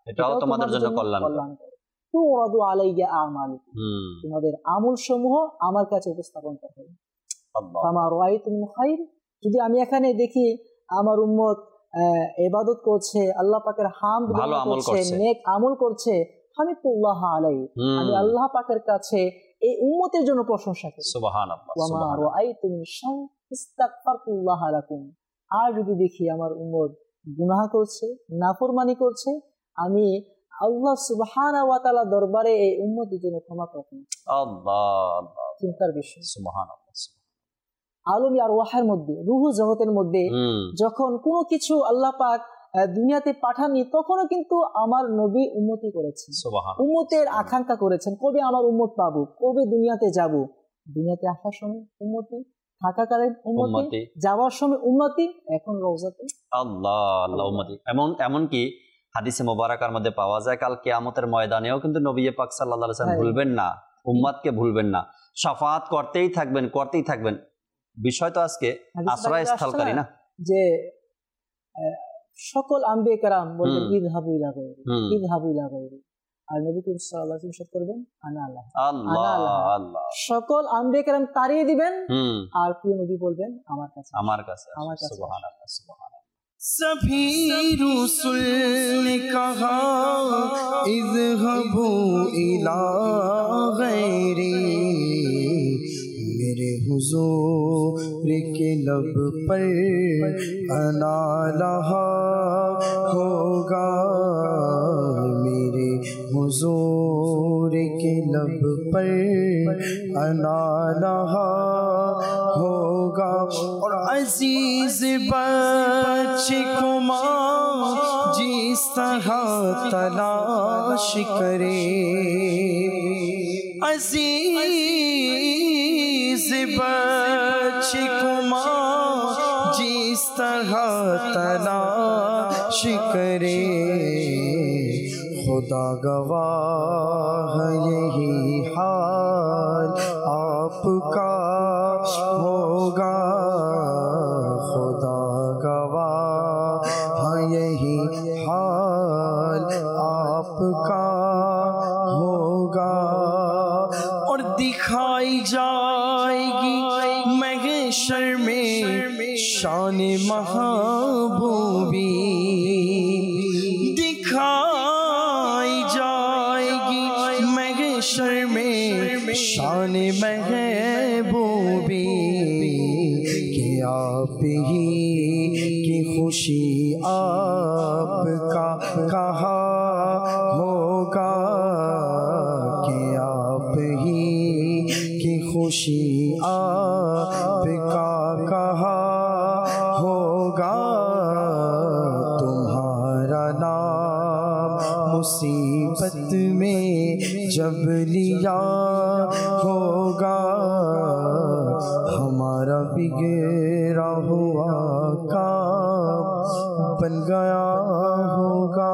এটাও তোমাদের জন্য কল্যাণকর। তো ওরাদু আলাইয়া আমালুকুম, তোমাদের আমল সমূহ আমার কাছে উপস্থাপন করা হবে। ফামা রাআইতুম মিন খাইর, যদি আমি এখানে দেখি আমার উম্মত ইবাদত করছে, আল্লাহ পাকের হামদ করছে, নেক আমল করছে, হামিদুল্লাহ আলাইহি, আমি আল্লাহ পাকের কাছে এই উম্মতের জন্য প্রশংসা করি। সুবহানাল্লাহ। ওয়া মা রাআইতু মিন শার ইস্তাগফারতুল্লাহ লাকুম, আর যদি দেখি আমার উম্মত গুনাহ করছে, নাফরমানি করছে, আমি আল্লাহ সুবহানাহু ওয়া তাআলা দরবারে এই উম্মতের জন্য ক্ষমা প্রার্থনা করি। আল্লাহ, চিন্তার বিষয়। সুবহানাল্লাহ। আলম আরওয়াহের মধ্যে, রূহ জগতের মধ্যে যখন কোনো কিছু আল্লাহ পাক দুনিয়াতে পাঠাননি, তখনও কিন্তু আমার নবী উম্মতি করেছেন, উম্মতের আকাঙ্ক্ষা করেছেন, কবে আমার উম্মত পাবো, কবে দুনিয়াতে যাব। দুনিয়াতে আসার সময় উম্মতি, থাকাকালীন উম্মতি, যাওয়ার সময় উম্মতি, এখন রওজাতে আল্লাহ আল্লাহ উম্মতি। এমনকি হাদিসে মোবারকার মধ্যে পাওয়া যায় কাল কিয়ামতের ময়দানেও কিন্তু নবী পাক সাল্লাল্লাহু আলাইহি ওয়াসাল্লাম ভুলবেন না, উম্মতকে ভুলবেন না, শাফাআত করতেই থাকবেন। বিষয় তো আজকে আশ্রয়স্থলকারী না, যে সকল আম্বিয়া কেরাম বলবেন ইযহাবু ইলা গায়রি, ইযহাবু ইলা গায়রি, আর নবী করিম সাল্লাল্লাহু আলাইহি ওয়াসাল্লাম করবেন আনা আল্লাহ, আল্লাহ। সকল আম্বিয়া কেরাম তাড়িয়ে দিবেন, আর প্রিয় নবী বলবেন আমার কাছে। সুবহানাল্লাহ, সুবহানাল্লাহ। सभी रुसुल ने कहा इज़हबू इला गैरी, मेरे हुजूर के लब पर अना लहा होगा, मेरे हुजूर के लब पर अना लहा होगा। और अजीज बच्चे को माँ जिस तरह तलाश करे, अजीज बच्चे को माँ जिस तरह तलाश करे, खुदा गवाह यही हाल आपका होगा, खुदा गवाह यही हाल आपका होगा। और दिखाई जाएगी महशर में शान महबूबी, दिखाई जाएगी महशर में शान महबूबी, कि आप ही की खुशी आपका कहा होगा, कि आप ही की खुशी आपका कहा होगा। तुम्हारा नाम मुसीबत में जब लिया होगा, हमारा बिगड़ा हुआ काम बन गया होगा।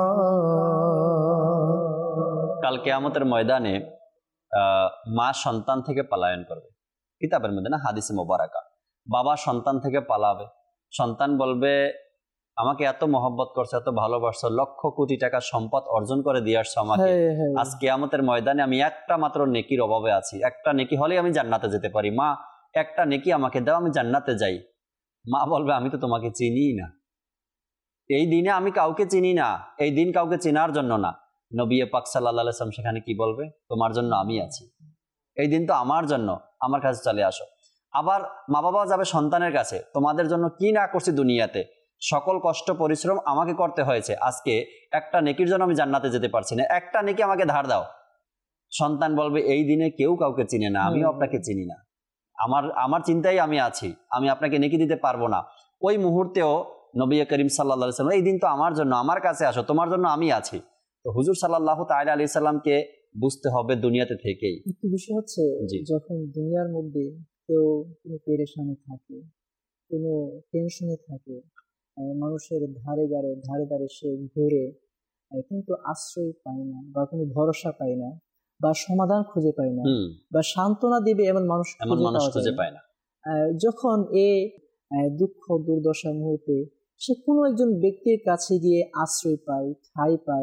কাল কিয়ামতের ময়দানে মা সন্তান থেকে পলায়ন করবে, কিতাবের মধ্যে না, হাদিসে মোবারকা। বাবা সন্তান থেকে পালাবে, সন্তান বলবে আমাকে এত মহব্বত করছে, এত ভালোবাসছো, লক্ষ কোটি টাকা সম্পদ অর্জন করে দিয়ে আসছো আমাকে, আজ কিয়ামতের ময়দানে আমি একটা মাত্র নেকির অভাবে আছি, একটা নেকি হলে আমি জান্নাতে যেতে পারি, মা একটা নেকি আমাকে দাও, আমি জান্নাতে যাই। মা বলবে আমি তো তোমাকে চিনি না, এই দিনে আমি কাউকে চিনি না, এই দিন কাউকে চেনার জন্য না। নবী পাক সাল্লাল্লাহু আলাইহি ওয়াসাল্লাম সেখানে কি বলবে, তোমার জন্য আমি আছি, এই দিন তো আমার জন্য, আমার কাছে চলে আসো। আবার মা বাবা যাবে সন্তানের কাছে, তোমাদের জন্য কি না করছি দুনিয়াতে, সকল কষ্ট পরিশ্রম আমাকে করতে হয়েছে, আজকে একটা নেকির জন্য আমি জান্নাতে যেতে পারছি না, একটা নেকি আমাকে ধার দাও। সন্তান বলবে এই দিনে কেউ কাউকে চিনে না, আমিও আপনাকে চিনি না, আমার চিন্তায় আমি আছি, আমি আপনাকে নেকি দিতে পারবো না। ওই মুহূর্তেও নবী করিম সাল্লাল্লাহু আলাইহি ওয়াসাল্লাম এই দিন তো আমার জন্য, আমার কাছে আসো, তোমার জন্য আমি আছি। তো হুজুর সাল্লাল্লাহু তাআলা আলাইহি সাল্লামকে বুঝতে হবে দুনিয়াতে থেকেই। একটি বিষয় হচ্ছে, যখন দুনিয়ার মধ্যে কেউ কোনো পেরেশানি থাকে, কোনো টেনশনে থাকে, মানুষের ধারে ধারে সে ঘুরে, কিন্তু আশ্রয় পায় না, বা কোনো ভরসা পায় না, বা সমাধান খুঁজে পায় না, বা সান্ত্বনা দিবে এমন মানুষ খুঁজে পায় না। যখন দুঃখ দুর্দশার মুহূর্তে সে কোনো একজন ব্যক্তির কাছে গিয়ে আশ্রয় পায়, ঠাঁই পায়,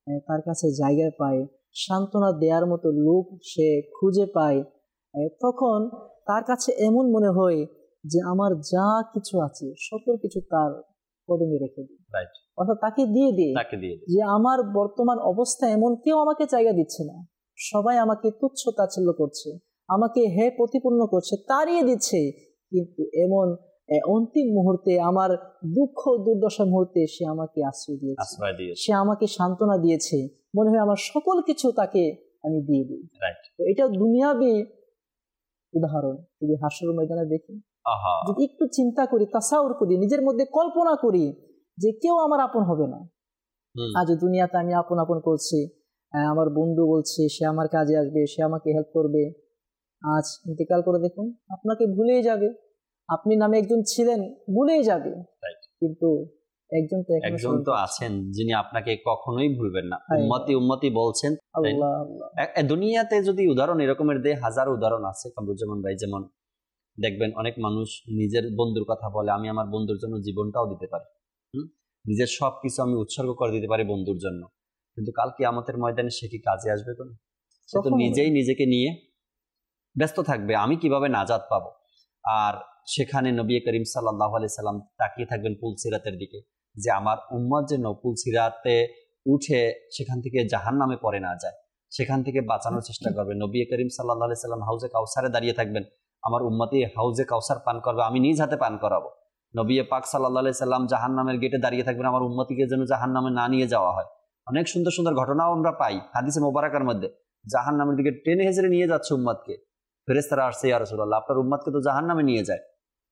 তার কাছে জায়গা পায়, সান্ত্বনা দেওয়ার মতো লোক সে খুঁজে পায়, তখন তার কাছে এমন মনে হয় যে আমার যা কিছু আছে সকল কিছু তার কদমে রেখে দিই, রাইট, অর্থাৎ তাকে দিয়ে দিই, তাকে দিয়ে দিই। যে আমার বর্তমান অবস্থা এমন, কেউ আমাকে জায়গা দিচ্ছে না, সবাই আমাকে তুচ্ছ তাচ্ছিল্য করছে, আমাকে হে প্রতিপন্ন করছে, তাড়িয়ে দিচ্ছে, কিন্তু এমন অন্তিম মুহূর্তে, আমার দুঃখ দুর্দশা মুহূর্তে সে আমাকে আশ্রয় দিয়েছে, আশ্রয় দিয়েছে, সে আমাকে সান্ত্বনা দিয়েছে, মনে হয় আমার সকল কিছু তাকে আমি দিয়ে দিই। রাইট। তো এটা দুনিয়াবি উদাহরণ। যদি হাসর ময়দানে দেখি, আহা, যদি একটু চিন্তা করি, তাসাউর করি, নিজের মধ্যে কল্পনা করি যে কেউ আমার আপন হবে না। আজ দুনিয়াতে আমি আপন আপন করছি, আমার বন্ধু বলছে সে আমার কাজে আসবে, সে আমাকে হেল্প করবে, আজ ইন্তেকাল করে দেখুন আপনাকে ভুলেই যাবে, আপনি নামে একজন ছিলেন ভুলেই যাবে, কিন্তু একজন তো এখনো একজন তো আছেন যিনি আপনাকে কখনোই ভুলবেন না। হ্যাঁ। উম্মতি বলছেন। আল্লাহ আল্লাহ। দুনিয়াতে যদি উদাহরণ এরকমের দেয়, হাজার উদাহরণ আছে কামরুজ্জামান ভাই। যেমন দেখবেন অনেক মানুষ নিজের বন্ধুর কথা বলে, আমি আমার বন্ধুর জন্য জীবনটাও দিতে পারি, নিজের সবকিছু আমি উৎসর্গ করে দিতে পারি বন্ধুর জন্য, কিন্তু কাল কিয়ামতের ময়দানে সে কি কাজে আসবে? কোনো, সে তো নিজেই নিজেকে নিয়ে ব্যস্ত থাকবে, আমি কিভাবে নাজাত পাবো। আর সেখানে নবী করিম সাল্লাল্লাহু আলাইহি সাল্লাম তাকিয়ে থাকবেন পুলসিরাতের দিকে, যে আমার উম্মত যেন পুলসিরাতে উঠে সেখান থেকে জাহান্নামে পড়ে না যায়, সেখান থেকে বাঁচানোর চেষ্টা করবে। নবী করিম সাল্লাল্লাহু আলাইহি সাল্লাম হাউজে কাউসারে দাঁড়িয়ে থাকবেন, আমার উম্মতি হাউজে কাউসার পান করবে, আমি নিজ হাতে পান করাবো। নবী পাক সাল্লাল্লাহু আলাইহি সাল্লাম জাহান্নামের গেটে দাঁড়িয়ে থাকবেন, আমার উম্মতিকে যেন জাহান্নামে না নিয়ে যাওয়া হয়। অনেক সুন্দর সুন্দর ঘটনাও আমরা পাই হাদিসে মোবারকার মধ্যে, জাহান্নামের দিকে টেনে হেজড়ে নিয়ে যাচ্ছে উম্মতকে, ফেরেশতারা আসছে, ইয়া রাসূলুল্লাহ আপনার উম্মতকে তো জাহান্নামে নিয়ে যায়।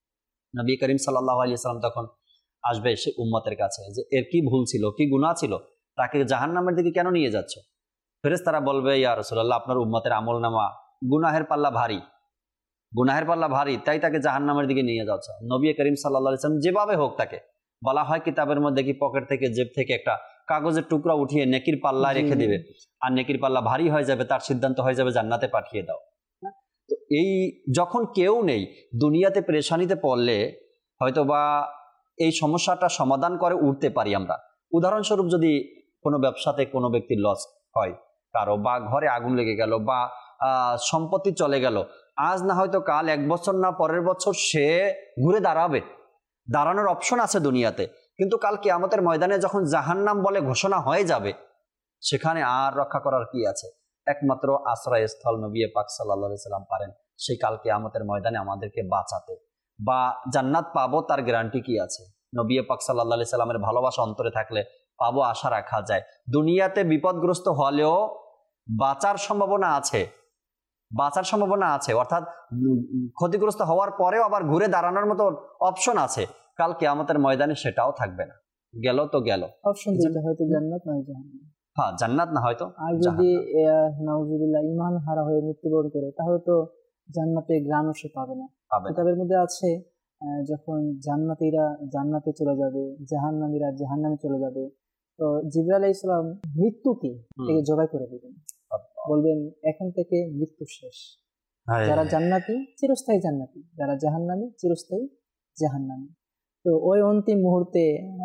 নবী করিম সাল্লাল্লাহু আলাইহি সাল্লাম তখন আসবে সে উম্মতের কাছে, যে এর কি ভুল ছিল, কি গুনাহ ছিল, তাকে জাহান্নামের দিকে কেন নিয়ে যাচ্ছ? ফেরেশতারা বলবে, ইয়া রাসূলুল্লাহ আপনার উম্মতের আমলনামা গুনাহের পাল্লা ভারী, গুনাহের পাল্লা ভারী, তাই তাকে জাহান্নামের দিকে নিয়ে যাচ্ছ। নবী করিম সাল্লাল্লাহু আলাইহি সাল্লাম যেভাবে হোক, তাকে বলা হয় কিতাবের মধ্যে কি পকেট থেকে, জেব থেকে একটা কাগজের টুকরা উঠিয়ে নেকির পাল্লা রেখে দিবে, আর নেকির পাল্লা ভারী হয়ে যাবে, তার সিদ্ধান্ত হয়ে যাবে জান্নাতে পাঠিয়ে দাও। তো এই যখন কেউ নেই, দুনিয়াতে পেরেশানিতে পড়লে হয়তো বা এই সমস্যাটা সমাধান করে উঠতে পারি আমরা। উদাহরণস্বরূপ, যদি কোনো ব্যবসাতে কোনো ব্যক্তির লস হয় কারো, বা ঘরে আগুন লেগে গেল, বা সম্পত্তি চলে গেল, আজ না হয়তো কাল, এক বছর না পরের বছর সে ঘুরে দাঁড়াবে, দাঁড়ানোর অপশন আছে দুনিয়াতে, কিন্তু কাল কিয়ামতের ময়দানে যখন জাহান্নাম বলে ঘোষণা হয়ে যাবে, সেখানে আর রক্ষা করার কি আছে? একমাত্র আশ্রয়স্থল নবী পাক সাল্লাল্লাহু আলাইহি সাল্লাম পারেন সেই কাল কিয়ামতের ময়দানে আমাদেরকে বাঁচাতে। বা জান্নাত পাবো তার গ্যারান্টি কি আছে? নবী পাক সাল্লাল্লাহু আলাইহি সাল্লামের ভালোবাসা অন্তরে থাকলে পাবো, আশা রাখা যায়। দুনিয়াতে বিপদগ্রস্ত হলেও বাঁচার সম্ভাবনা আছে, বাঁচার সম্ভাবনা আছে, অর্থাৎ ক্ষতিগ্রস্ত হওয়ার পরেও আবার ঘুরে দাঁড়ানোর মতো অপশন আছে। কাল কিয়ামতের ময়দানে সেটাও থাকবে না, গেল তো গেল। অপশন দুটো, হয়তো জান্নাত নয় জাহান্নাম। হ্যাঁ, জান্নাত না হয়তো। আর যদি নাউজুবিল্লাহ ঈমান হারা হয়ে মৃত্যুবরণ করে, তাহলে তো জান্নাতে গ্রামও সে পাবে না। কিতাবের মধ্যে আছে যখন জান্নাতীরা জান্নাতে চলে যাবে, জাহান্নামীরা জাহান্নামে চলে যাবে, তো জিবরাইল আলাইহিস সালাম মৃত্যুকে থেকে জবাই করে দিবেন, বলবেন এখন থেকে মৃত্যু শেষ, যারা জান্নাতি চিরস্থায়ী জান্নাতি, যারা জাহান্নামী চিরস্থায়ী জাহান্নামী। তো ওই অন্তিম মুহূর্তে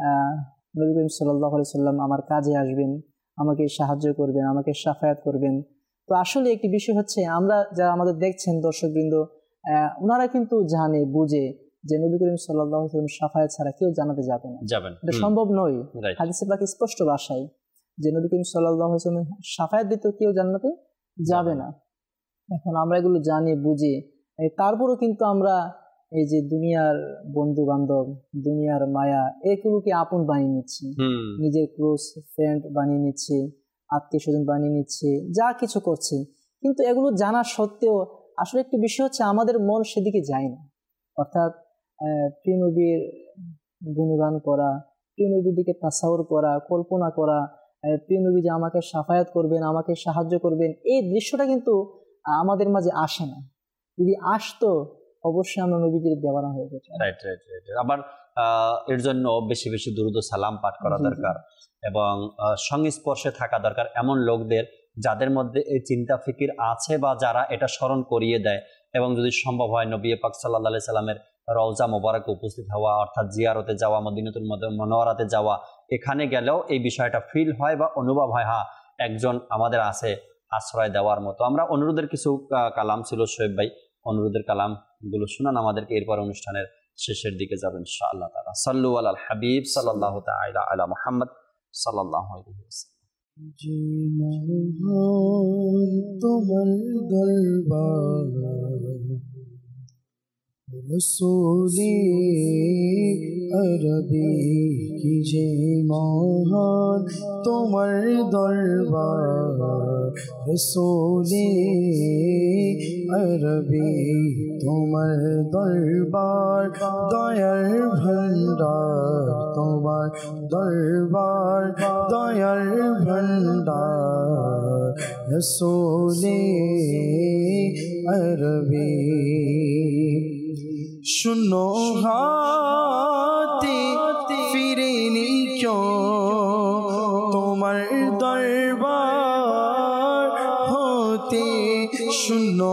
নবী করিম সাল্লাল্লাহু আলাইহি সাল্লাম আমার কাজে আসবেন, আমাকে সাহায্য করবেন, আমাকে শাফায়াত করবেন। তো আসলে একটি বিষয় হচ্ছে, আমরা যারা আমাদের দেখছেন দর্শকবৃন্দ, ওনারা কিন্তু জানে বুঝে যে নবী করিম সাল্লাল্লাহু আলাইহি সাল্লাম শাফায়াত ছাড়া কেউ জান্নাতে যাবে না, এটা সম্ভব নয়। হাদিসে পাকে স্পষ্ট ভাষায় যে নবী করিম সাল্লাল্লাহু আলাইহি সাল্লাম শাফায়াত দিতে কেউ জান্নাতে যাবে না। এখন আমরা এগুলো জানি বুঝি, তারপরও কিন্তু আমরা এই যে দুনিয়ার বন্ধু বান্ধব, দুনিয়ার মায়া, এগুলোকে আপন বানিয়ে নিচ্ছি, নিজের ক্লোজ ফ্রেন্ড বানিয়ে নিচ্ছি, আত্মীয় স্বজন বানিয়ে নিচ্ছি, যা কিছু করছি। কিন্তু এগুলো জানা সত্ত্বেও আসলে একটি বিষয় হচ্ছে, আমাদের মন সেদিকে যায় না। অর্থাৎ প্রিয় নবীর গুণগান করা, প্রিয় নবীর দিকে তাসাউর করা, কল্পনা করা, প্রিয় নবী যে আমাকে শাফায়াত করবেন, আমাকে সাহায্য করবেন, এই দৃশ্যটা কিন্তু আমাদের মাঝে আসে না। যদি আসতো অবশ্যই আমরা নবীজির দেওয়ানা হয়ে যেত। Right right right. আবার এর জন্য বেশি বেশি দুরূদ ও সালাম পাঠ করা দরকার, এবং সংস্পর্শে থাকা দরকার এমন লোকদের যাদের মধ্যে এই চিন্তা ফিকির আছে, বা যারা এটা স্মরণ করিয়ে দেয়। এবং যদি সম্ভব হয় নবী পাক সাল্লাল্লাহু আলাইহি সাল্লামের রওজা মোবারকে উপস্থিত হওয়া, অর্থাৎ জিয়ারতে যাওয়া, মদিনাতুল মুনাওয়ারাতে যাওয়া, এখানে গেলেও এই বিষয়টা ফিল হয় বা অনুভব হয়, হ্যাঁ একজন আমাদের আছে আশ্রয় দেওয়ার মতো। আমরা অনুরোধের কিছু কালাম ছিল, শোয়েব ভাই অনুরোধের কালামগুলো শুনান আমাদেরকে, এরপর অনুষ্ঠানের শেষের দিকে যাবেন ইনশাআল্লাহ তাআলা। সাল্লু আলাল হাবিব সাল্লাল্লাহু তাআলা আলা মুহাম্মদ সাল্লাল্লাহু আলাইহি ওয়াসাল্লাম। যে মহান তোমার দরবার, রসূলে আরবি কি যে মহান তোমার দরবার, রসূলে আরবি তোমার দরবার, দয়ার ভান্ডার তোমার দরবার, দয়ার ভান্ডার, রসূলে আরবি। শুনো হাতে ফিরেনি ক্यों তোমার দরবার হতে, শুনো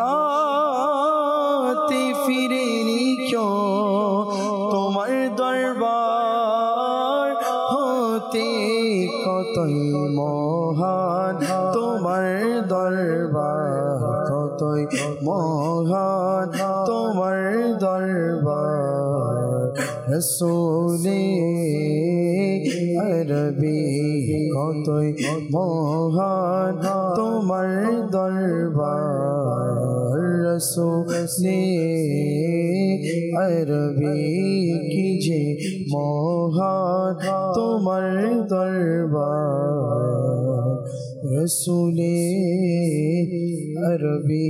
হাতে ফিরেনি क्यों তোমার দরবার হতে, কতই মহান তোমার দরবার, কতই মহান তোমার দরবার, রসূলে আরবি কতই মহান তোমার দরবার, রসূলে আরবি কি যে মহান তোমার দরবার, রসূলে আরবি।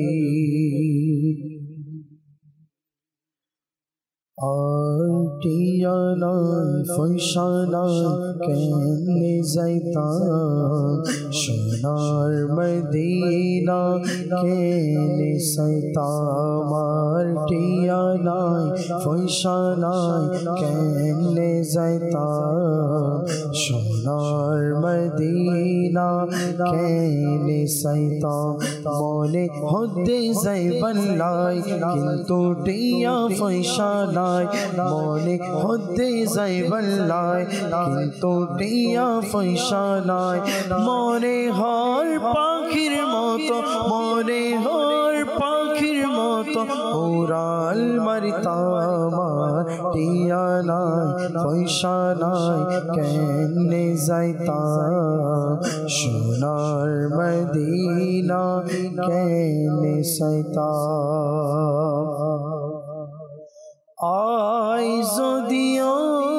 আটিয়ানা ফৈশানা কেনে যাইতাম, সোনার মদিনা কেনে যাইতাম, আটিয়ানা ফৈশানা কেনে যাইতাম, সোনার মদিনা কেনে যাইতাম, মনে হতে যাইবার লাই কিন্তু টিয়া ফৈশা নাই, মনে হতে যাইবার লাই কিন্তু টিয়া পয়সা নাই, মনে হর পাখির মতো, মনে হর পাখির মতো উড়াল মারিতাম, টিয়া নাই পয়সা নাই কেনে যাইতাম, সোনার মদিনা কেনে যাইতাম। আই যদিও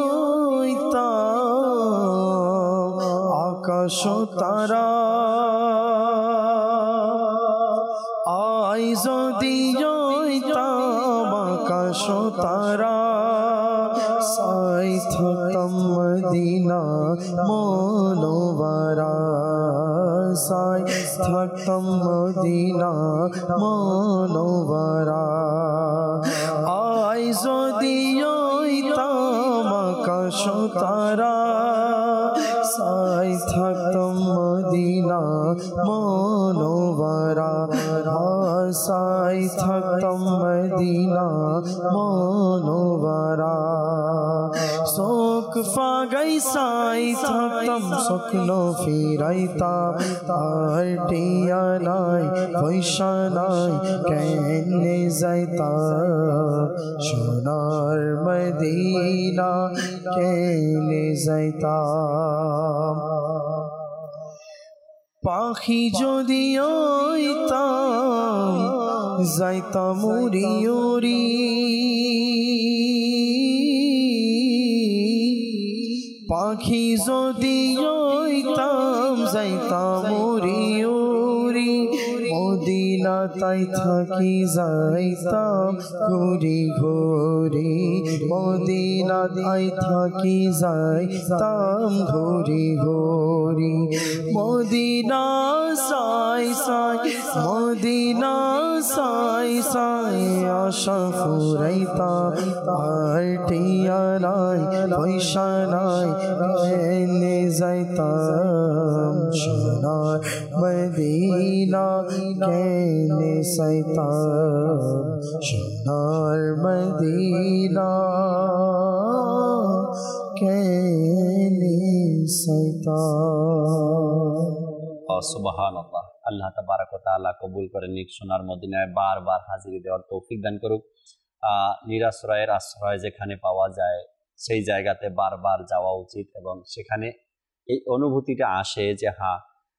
আকাশ তারা, আই যদিও আকাশ তারা, সাই থাকতাম মদিনা মনোবরা, সাই থাকতাম মদিনা মনোবরা, আই যদিও আকাশ তারা, সাই থাকতাম মদিনা মনোবরা, সাই থাকতাম মদিনা মনোবরা, শোক ফাগাই সাই থাকতাম স্বপ্ন ফিরাইতাম, আর টিয়া নাই পয়সা নাই কেনে যাইতাম, সোনার মদিনা কেনে যাইতাম। পাখি যদি হইতাম যাইতাম উড়ি উড়ি, পাখি যদি হইতাম যাইতাম উড়ি উড়ি, মদিনা তাই থাকি যাইতাম ঘুরি ঘুরি, মদিনা তাই থাকি যাইতাম ঘুরি ঘুরি, মদিনা সাই সাই, মদিনা সাই সাই আশা ফুরাইতাম, আর টিয়া নাই পয়সা নাই কেনে যাইতাম সোনার মদিনা কেনে যাইতাম সোনার মদিনা কেনে যাইতাম। সুবহানাল্লাহ। আল্লাহ তাবারক ওয়া তাআলা কবুল করে নিক, সোনার মদিনায় বারবার হাজিরি দেওয়ার তৌফিক দান করুক। নিরাশ্রয়ের আশ্রয় যেখানে পাওয়া যায় সেই জায়গাতে বারবার যাওয়া উচিত, এবং সেখানে এই অনুভূতিটা আসে যে হ্যাঁ,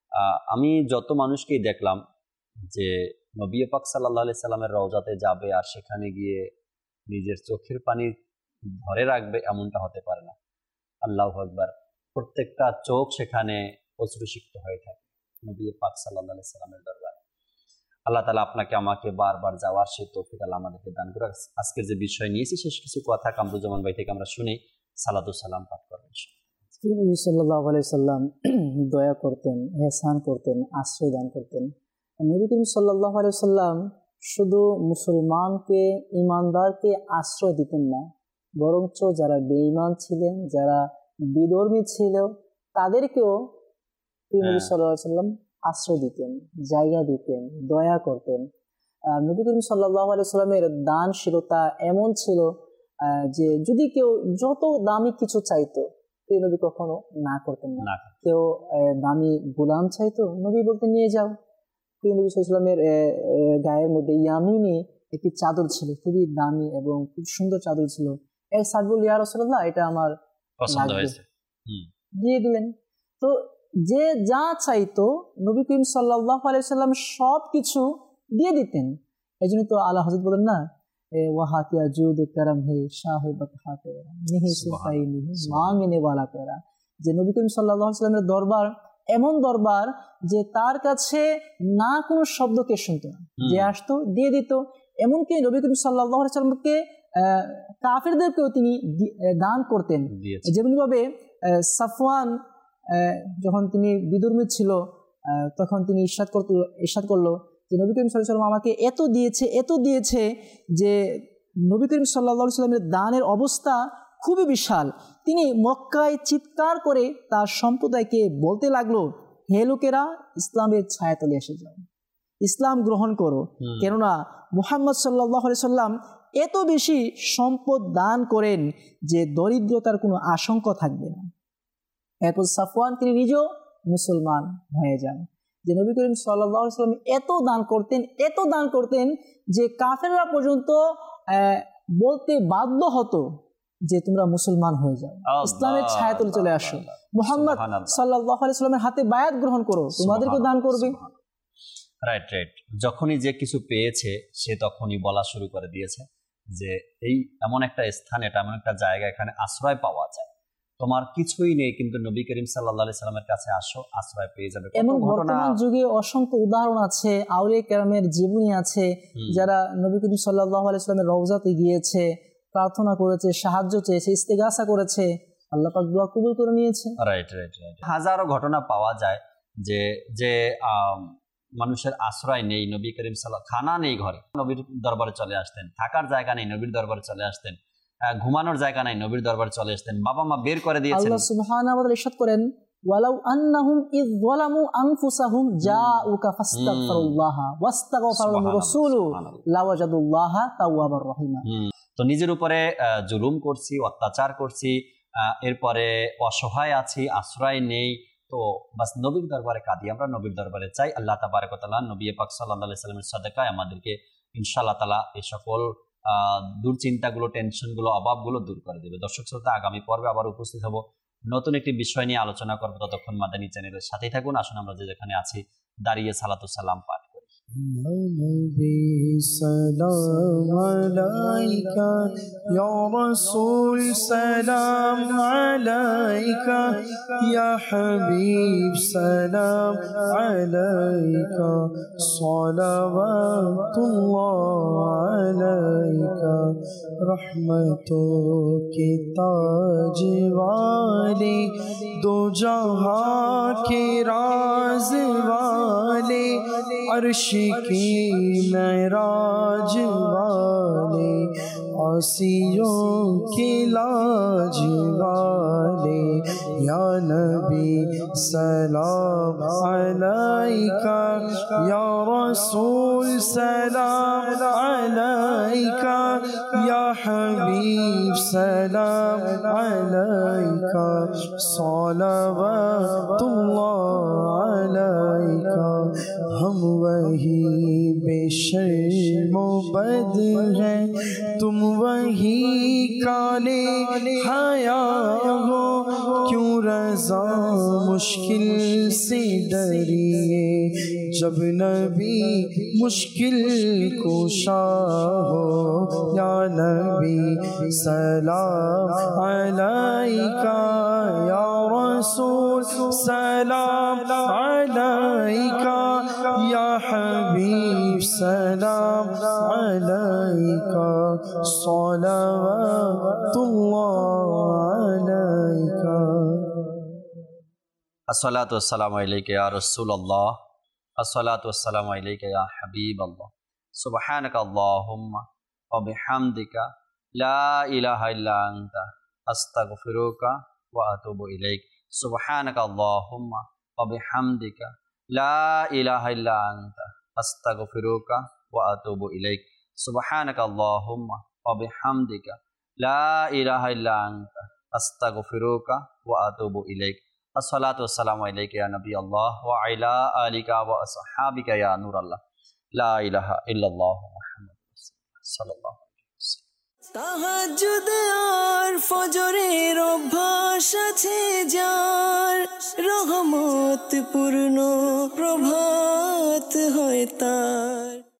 আমি যত মানুষকেই দেখলাম যে নবী পাক সাল্লাল্লাহু আলাইহি সাল্লামের রওজাতে যাবে আর সেখানে গিয়ে নিজের চোখের পানি ধরে রাখবে, এমনটা হতে পারে না। আল্লাহু আকবার। প্রত্যেকটা চোখ সেখানে অশ্রুসিক্ত হয়ে থাকে নবী পাক সাল্লাল্লাহু আলাইহি সাল্লামের দরবারে। আল্লাহ তাআলা আপনাকে আমাকে বারবার যাওয়ার সেই তৌফিক আল্লাহ আমাদেরকে দান করে। আজকের যে বিষয় নিয়েছি শেষ কিছু কথা কামরুজ্জামান ভাই থেকে আমরা শুনি, সালাতু সালাম পাঠ করবেন। নবী সাল্লাল্লাহু আলাইহি সাল্লাম দয়া করতেন, ইহসান করতেন, আশ্রয় দান করতেন। নবী করিম সাল্লাল্লাহু আলাইহি সাল্লাম শুধু মুসলমানকে, ইমানদারকে আশ্রয় দিতেন না, বরঞ্চ যারা বেঈমান ছিলেন, যারা বিধর্মী ছিল, তাদেরকেও নবী সাল্লাল্লাহু আলাইহি সাল্লাম আশ্রয় দিতেন, জায়গা দিতেন, দয়া করতেন। নবী করিম সাল্লাল্লাহু আলাইহি সাল্লামের দানশীলতা এমন ছিল যে যদি কেউ যত দামি কিছু চাইতো, নবী কখনো না করতেন না। কেউ দামি গোলাম চাইতো, নবী বলতে নিয়ে যাও। নবী সাল্লাল্লাহু আলাইহি সাল্লামের গায়ের মধ্যে ইয়ামিনী একটি চাদর ছিল, খুবই দামি এবং খুব সুন্দর চাদর ছিল। এক সাদ বলল, ইয়া রাসূলুল্লাহ, এটা আমার পছন্দ হয়েছে, দিয়ে দিলেন। তো যে যা চাইতো নবী করিম সাল্লাল্লাহু আলাইহি সাল্লাম সব কিছু দিয়ে দিতেন। এই জন্য তো আলা হযরত বলেন না, ওয়াহাতিয়া জুদ করম হে শাহিবত হাতেরা নিহি সুফাই নিহি মাঙ্গনে ওয়ালা তেরা, যে নবী করিম সাল্লাল্লাহু আলাইহি সাল্লামের দরবার এমন দরবার যে তার কাছে না কোনো শব্দকে শুনতো না, যে আসতো দিয়ে দিত। এমনকি নবী করিম সাল্লাল্লাহু আলাইহি সাল্লামকে কাফেরদেরকেও তিনি দান করতেন। যেমনিভাবে সাফওয়ান যখন তিনি বিধর্মী ছিল, তখন তিনি ইরশাদ করলো যে নবী করিম সাল্লাল্লাহু আলাইহি সাল্লাম আমাকে এত দিয়েছে যে নবী করিম সাল্লাল্লাহু আলাইহি সাল্লামের দানের অবস্থা খুবই বিশাল। তিনি মক্কায় চিৎকার করে তার সম্প্রদায়কে বলতে লাগলো, হে লোকেরা, ইসলামের ছায়াতলে এসে যাও, ইসলাম গ্রহণ করো, কেননা মুহাম্মদ সাল্লাল্লাহু আলাইহি সাল্লাম এত বেশি সম্পদ দান করেন যে দরিদ্রতার কোনো আশঙ্কা থাকবে না। এরপর সাফওয়ান তিনি নিজেও মুসলমান হয়ে যান। যে নবী করিম সাল্লাল্লাহু আলাইহি সাল্লাম এত দান করতেন যে কাফেররা পর্যন্ত বলতে বাধ্য হতো যে তোমরা মুসলমান হয়ে যাও, ইসলামের ছায়াতলে চলে আসো, মুহাম্মদ সাল্লাল্লাহু আলাইহি সাল্লামের হাতে বায়াত গ্রহণ করো, তোমাদেরকে দান করবে। রাইট। যখনই যে কিছু পেয়েছে সে তখনই বলা শুরু করে দিয়েছে যে এই এমন একটা স্থান, এটা এমন একটা জায়গা, এখানে আশ্রয় পাওয়া যায়। তোমার কিছুই নেই, কিন্তু নবী করিম সাল্লাল্লাহু আলাইহি সাল্লামের কাছে আসো, আশ্রয় পেয়ে যাবে। এমন বর্তমান যুগে অসংখ্য উদাহরণ আছে, আউলিয়া কেরামের জীবনী আছে, যারা নবী করিম সাল্লাল্লাহু আলাইহি সাল্লামের রওজাতে গিয়েছে, প্রার্থনা করেছে, সাহায্য চেয়েছে, ইস্তেগাসা করেছে, আল্লাহ পাক দোয়া কবুল করে নিয়েছে। রাইট। হাজারো ঘটনা পাওয়া যায় যে মানুষের আশ্রয় নেই, নবী করিম সাল্লাল্লাহু, খানা নেই ঘরে, নবীর দরবারে চলে আসতেন, থাকার জায়গা নেই, নবীর দরবারে চলে আসতেন, ঘুমানোর জায়গা নাই, নবীর দরবারে চলে আসতেন, বাবা মা বের করে দিয়েছেন। আল্লাহ সুবহানাহু ওয়া তাআলা ইরশাদ করেন, ওয়ালাউ আন্নাহুম ইয যালামু আনফুসাহুম জাউকা ফাস্তাগফিরুল্লাহ ওয়াস্তাগফারাহুম রাসূলু লাওয়াজাদুল্লাহা তাওয়াবার রহিমা। তো নিজের উপরে জুলুম করছি, অত্যাচার করছি, এরপরে অসহায় আছি, আশ্রয় নেই, তো বাস নবীর দরবারে কাঁদি, আমরা নবীর দরবারে চাই। আল্লাহ তাবারক ওয়া তাআলা নবী পাক সাল্লাল্লাহু আলাইহি সাল্লামের সাদাকায় আমাদেরকে ইনশাআল্লাহ তাআলা এই সকল দুশ্চিন্তাগুলো, টেনশনগুলো, অভাবগুলো দূর করে দেবে। দর্শক শ্রোতা, আগামী পর্বে আবার উপস্থিত হব, নতুন একটি বিষয় নিয়ে আলোচনা করবো। ততক্ষণ মাদানী চ্যানেলের সাথেই থাকুন। আসুন আমরা যেখানে আছি দাঁড়িয়ে সালাতু সালাম পাঠ করি। সালাম আলাইকা ইয়া রাসূল, সালাম আলাইকা ইয়া হাবিব, সালাম আলাইকা সালাওয়াতুল্লাহ আলাইকা রহমতো কে তাজ वाले दो जहां के राज वाले अर्श की महराज वाले आसियों की लाज वाले یا نبی سلام علیکہ یا رسول سلام علیکہ یا حبیب سلام علیکہ صلوات اللہ علیکہ ہم وہی بے شرم و بد ہیں تم وہی کانے حیا ہو کیوں رضا مشکل سے ڈریے جب نبی مشکل کشا ہو یا نبی سلام علیکہ یا رسول سلام علیکہ یا حبیب سلام علیکہ صلوات اللہ علیکہ الصلاۃ والسلام علیک یا رسول اللہ الصلاۃ والسلام علیک یا حبیب اللہ سبحانک اللہم وبحمدک لا الہ الا انت استغفرک واتوب الیک سبحانک اللہم وبحمدک لا الہ الا انت استغفرک واتوب الیک سبحانک اللہم وبحمدک لا الہ الا انت استغفرک واتوب الیک الصلاۃ والسلام علیک یا نبی اللہ وعلی آلک واصحابک یا نور اللہ لا الہ الا اللہ محمد رسول اللہ صلی اللہ علیہ وسلم তাহাজ্জুদ আর ফজরের অভ্যাস আছে যার রহমত পূর্ণ প্রভাত হয় তার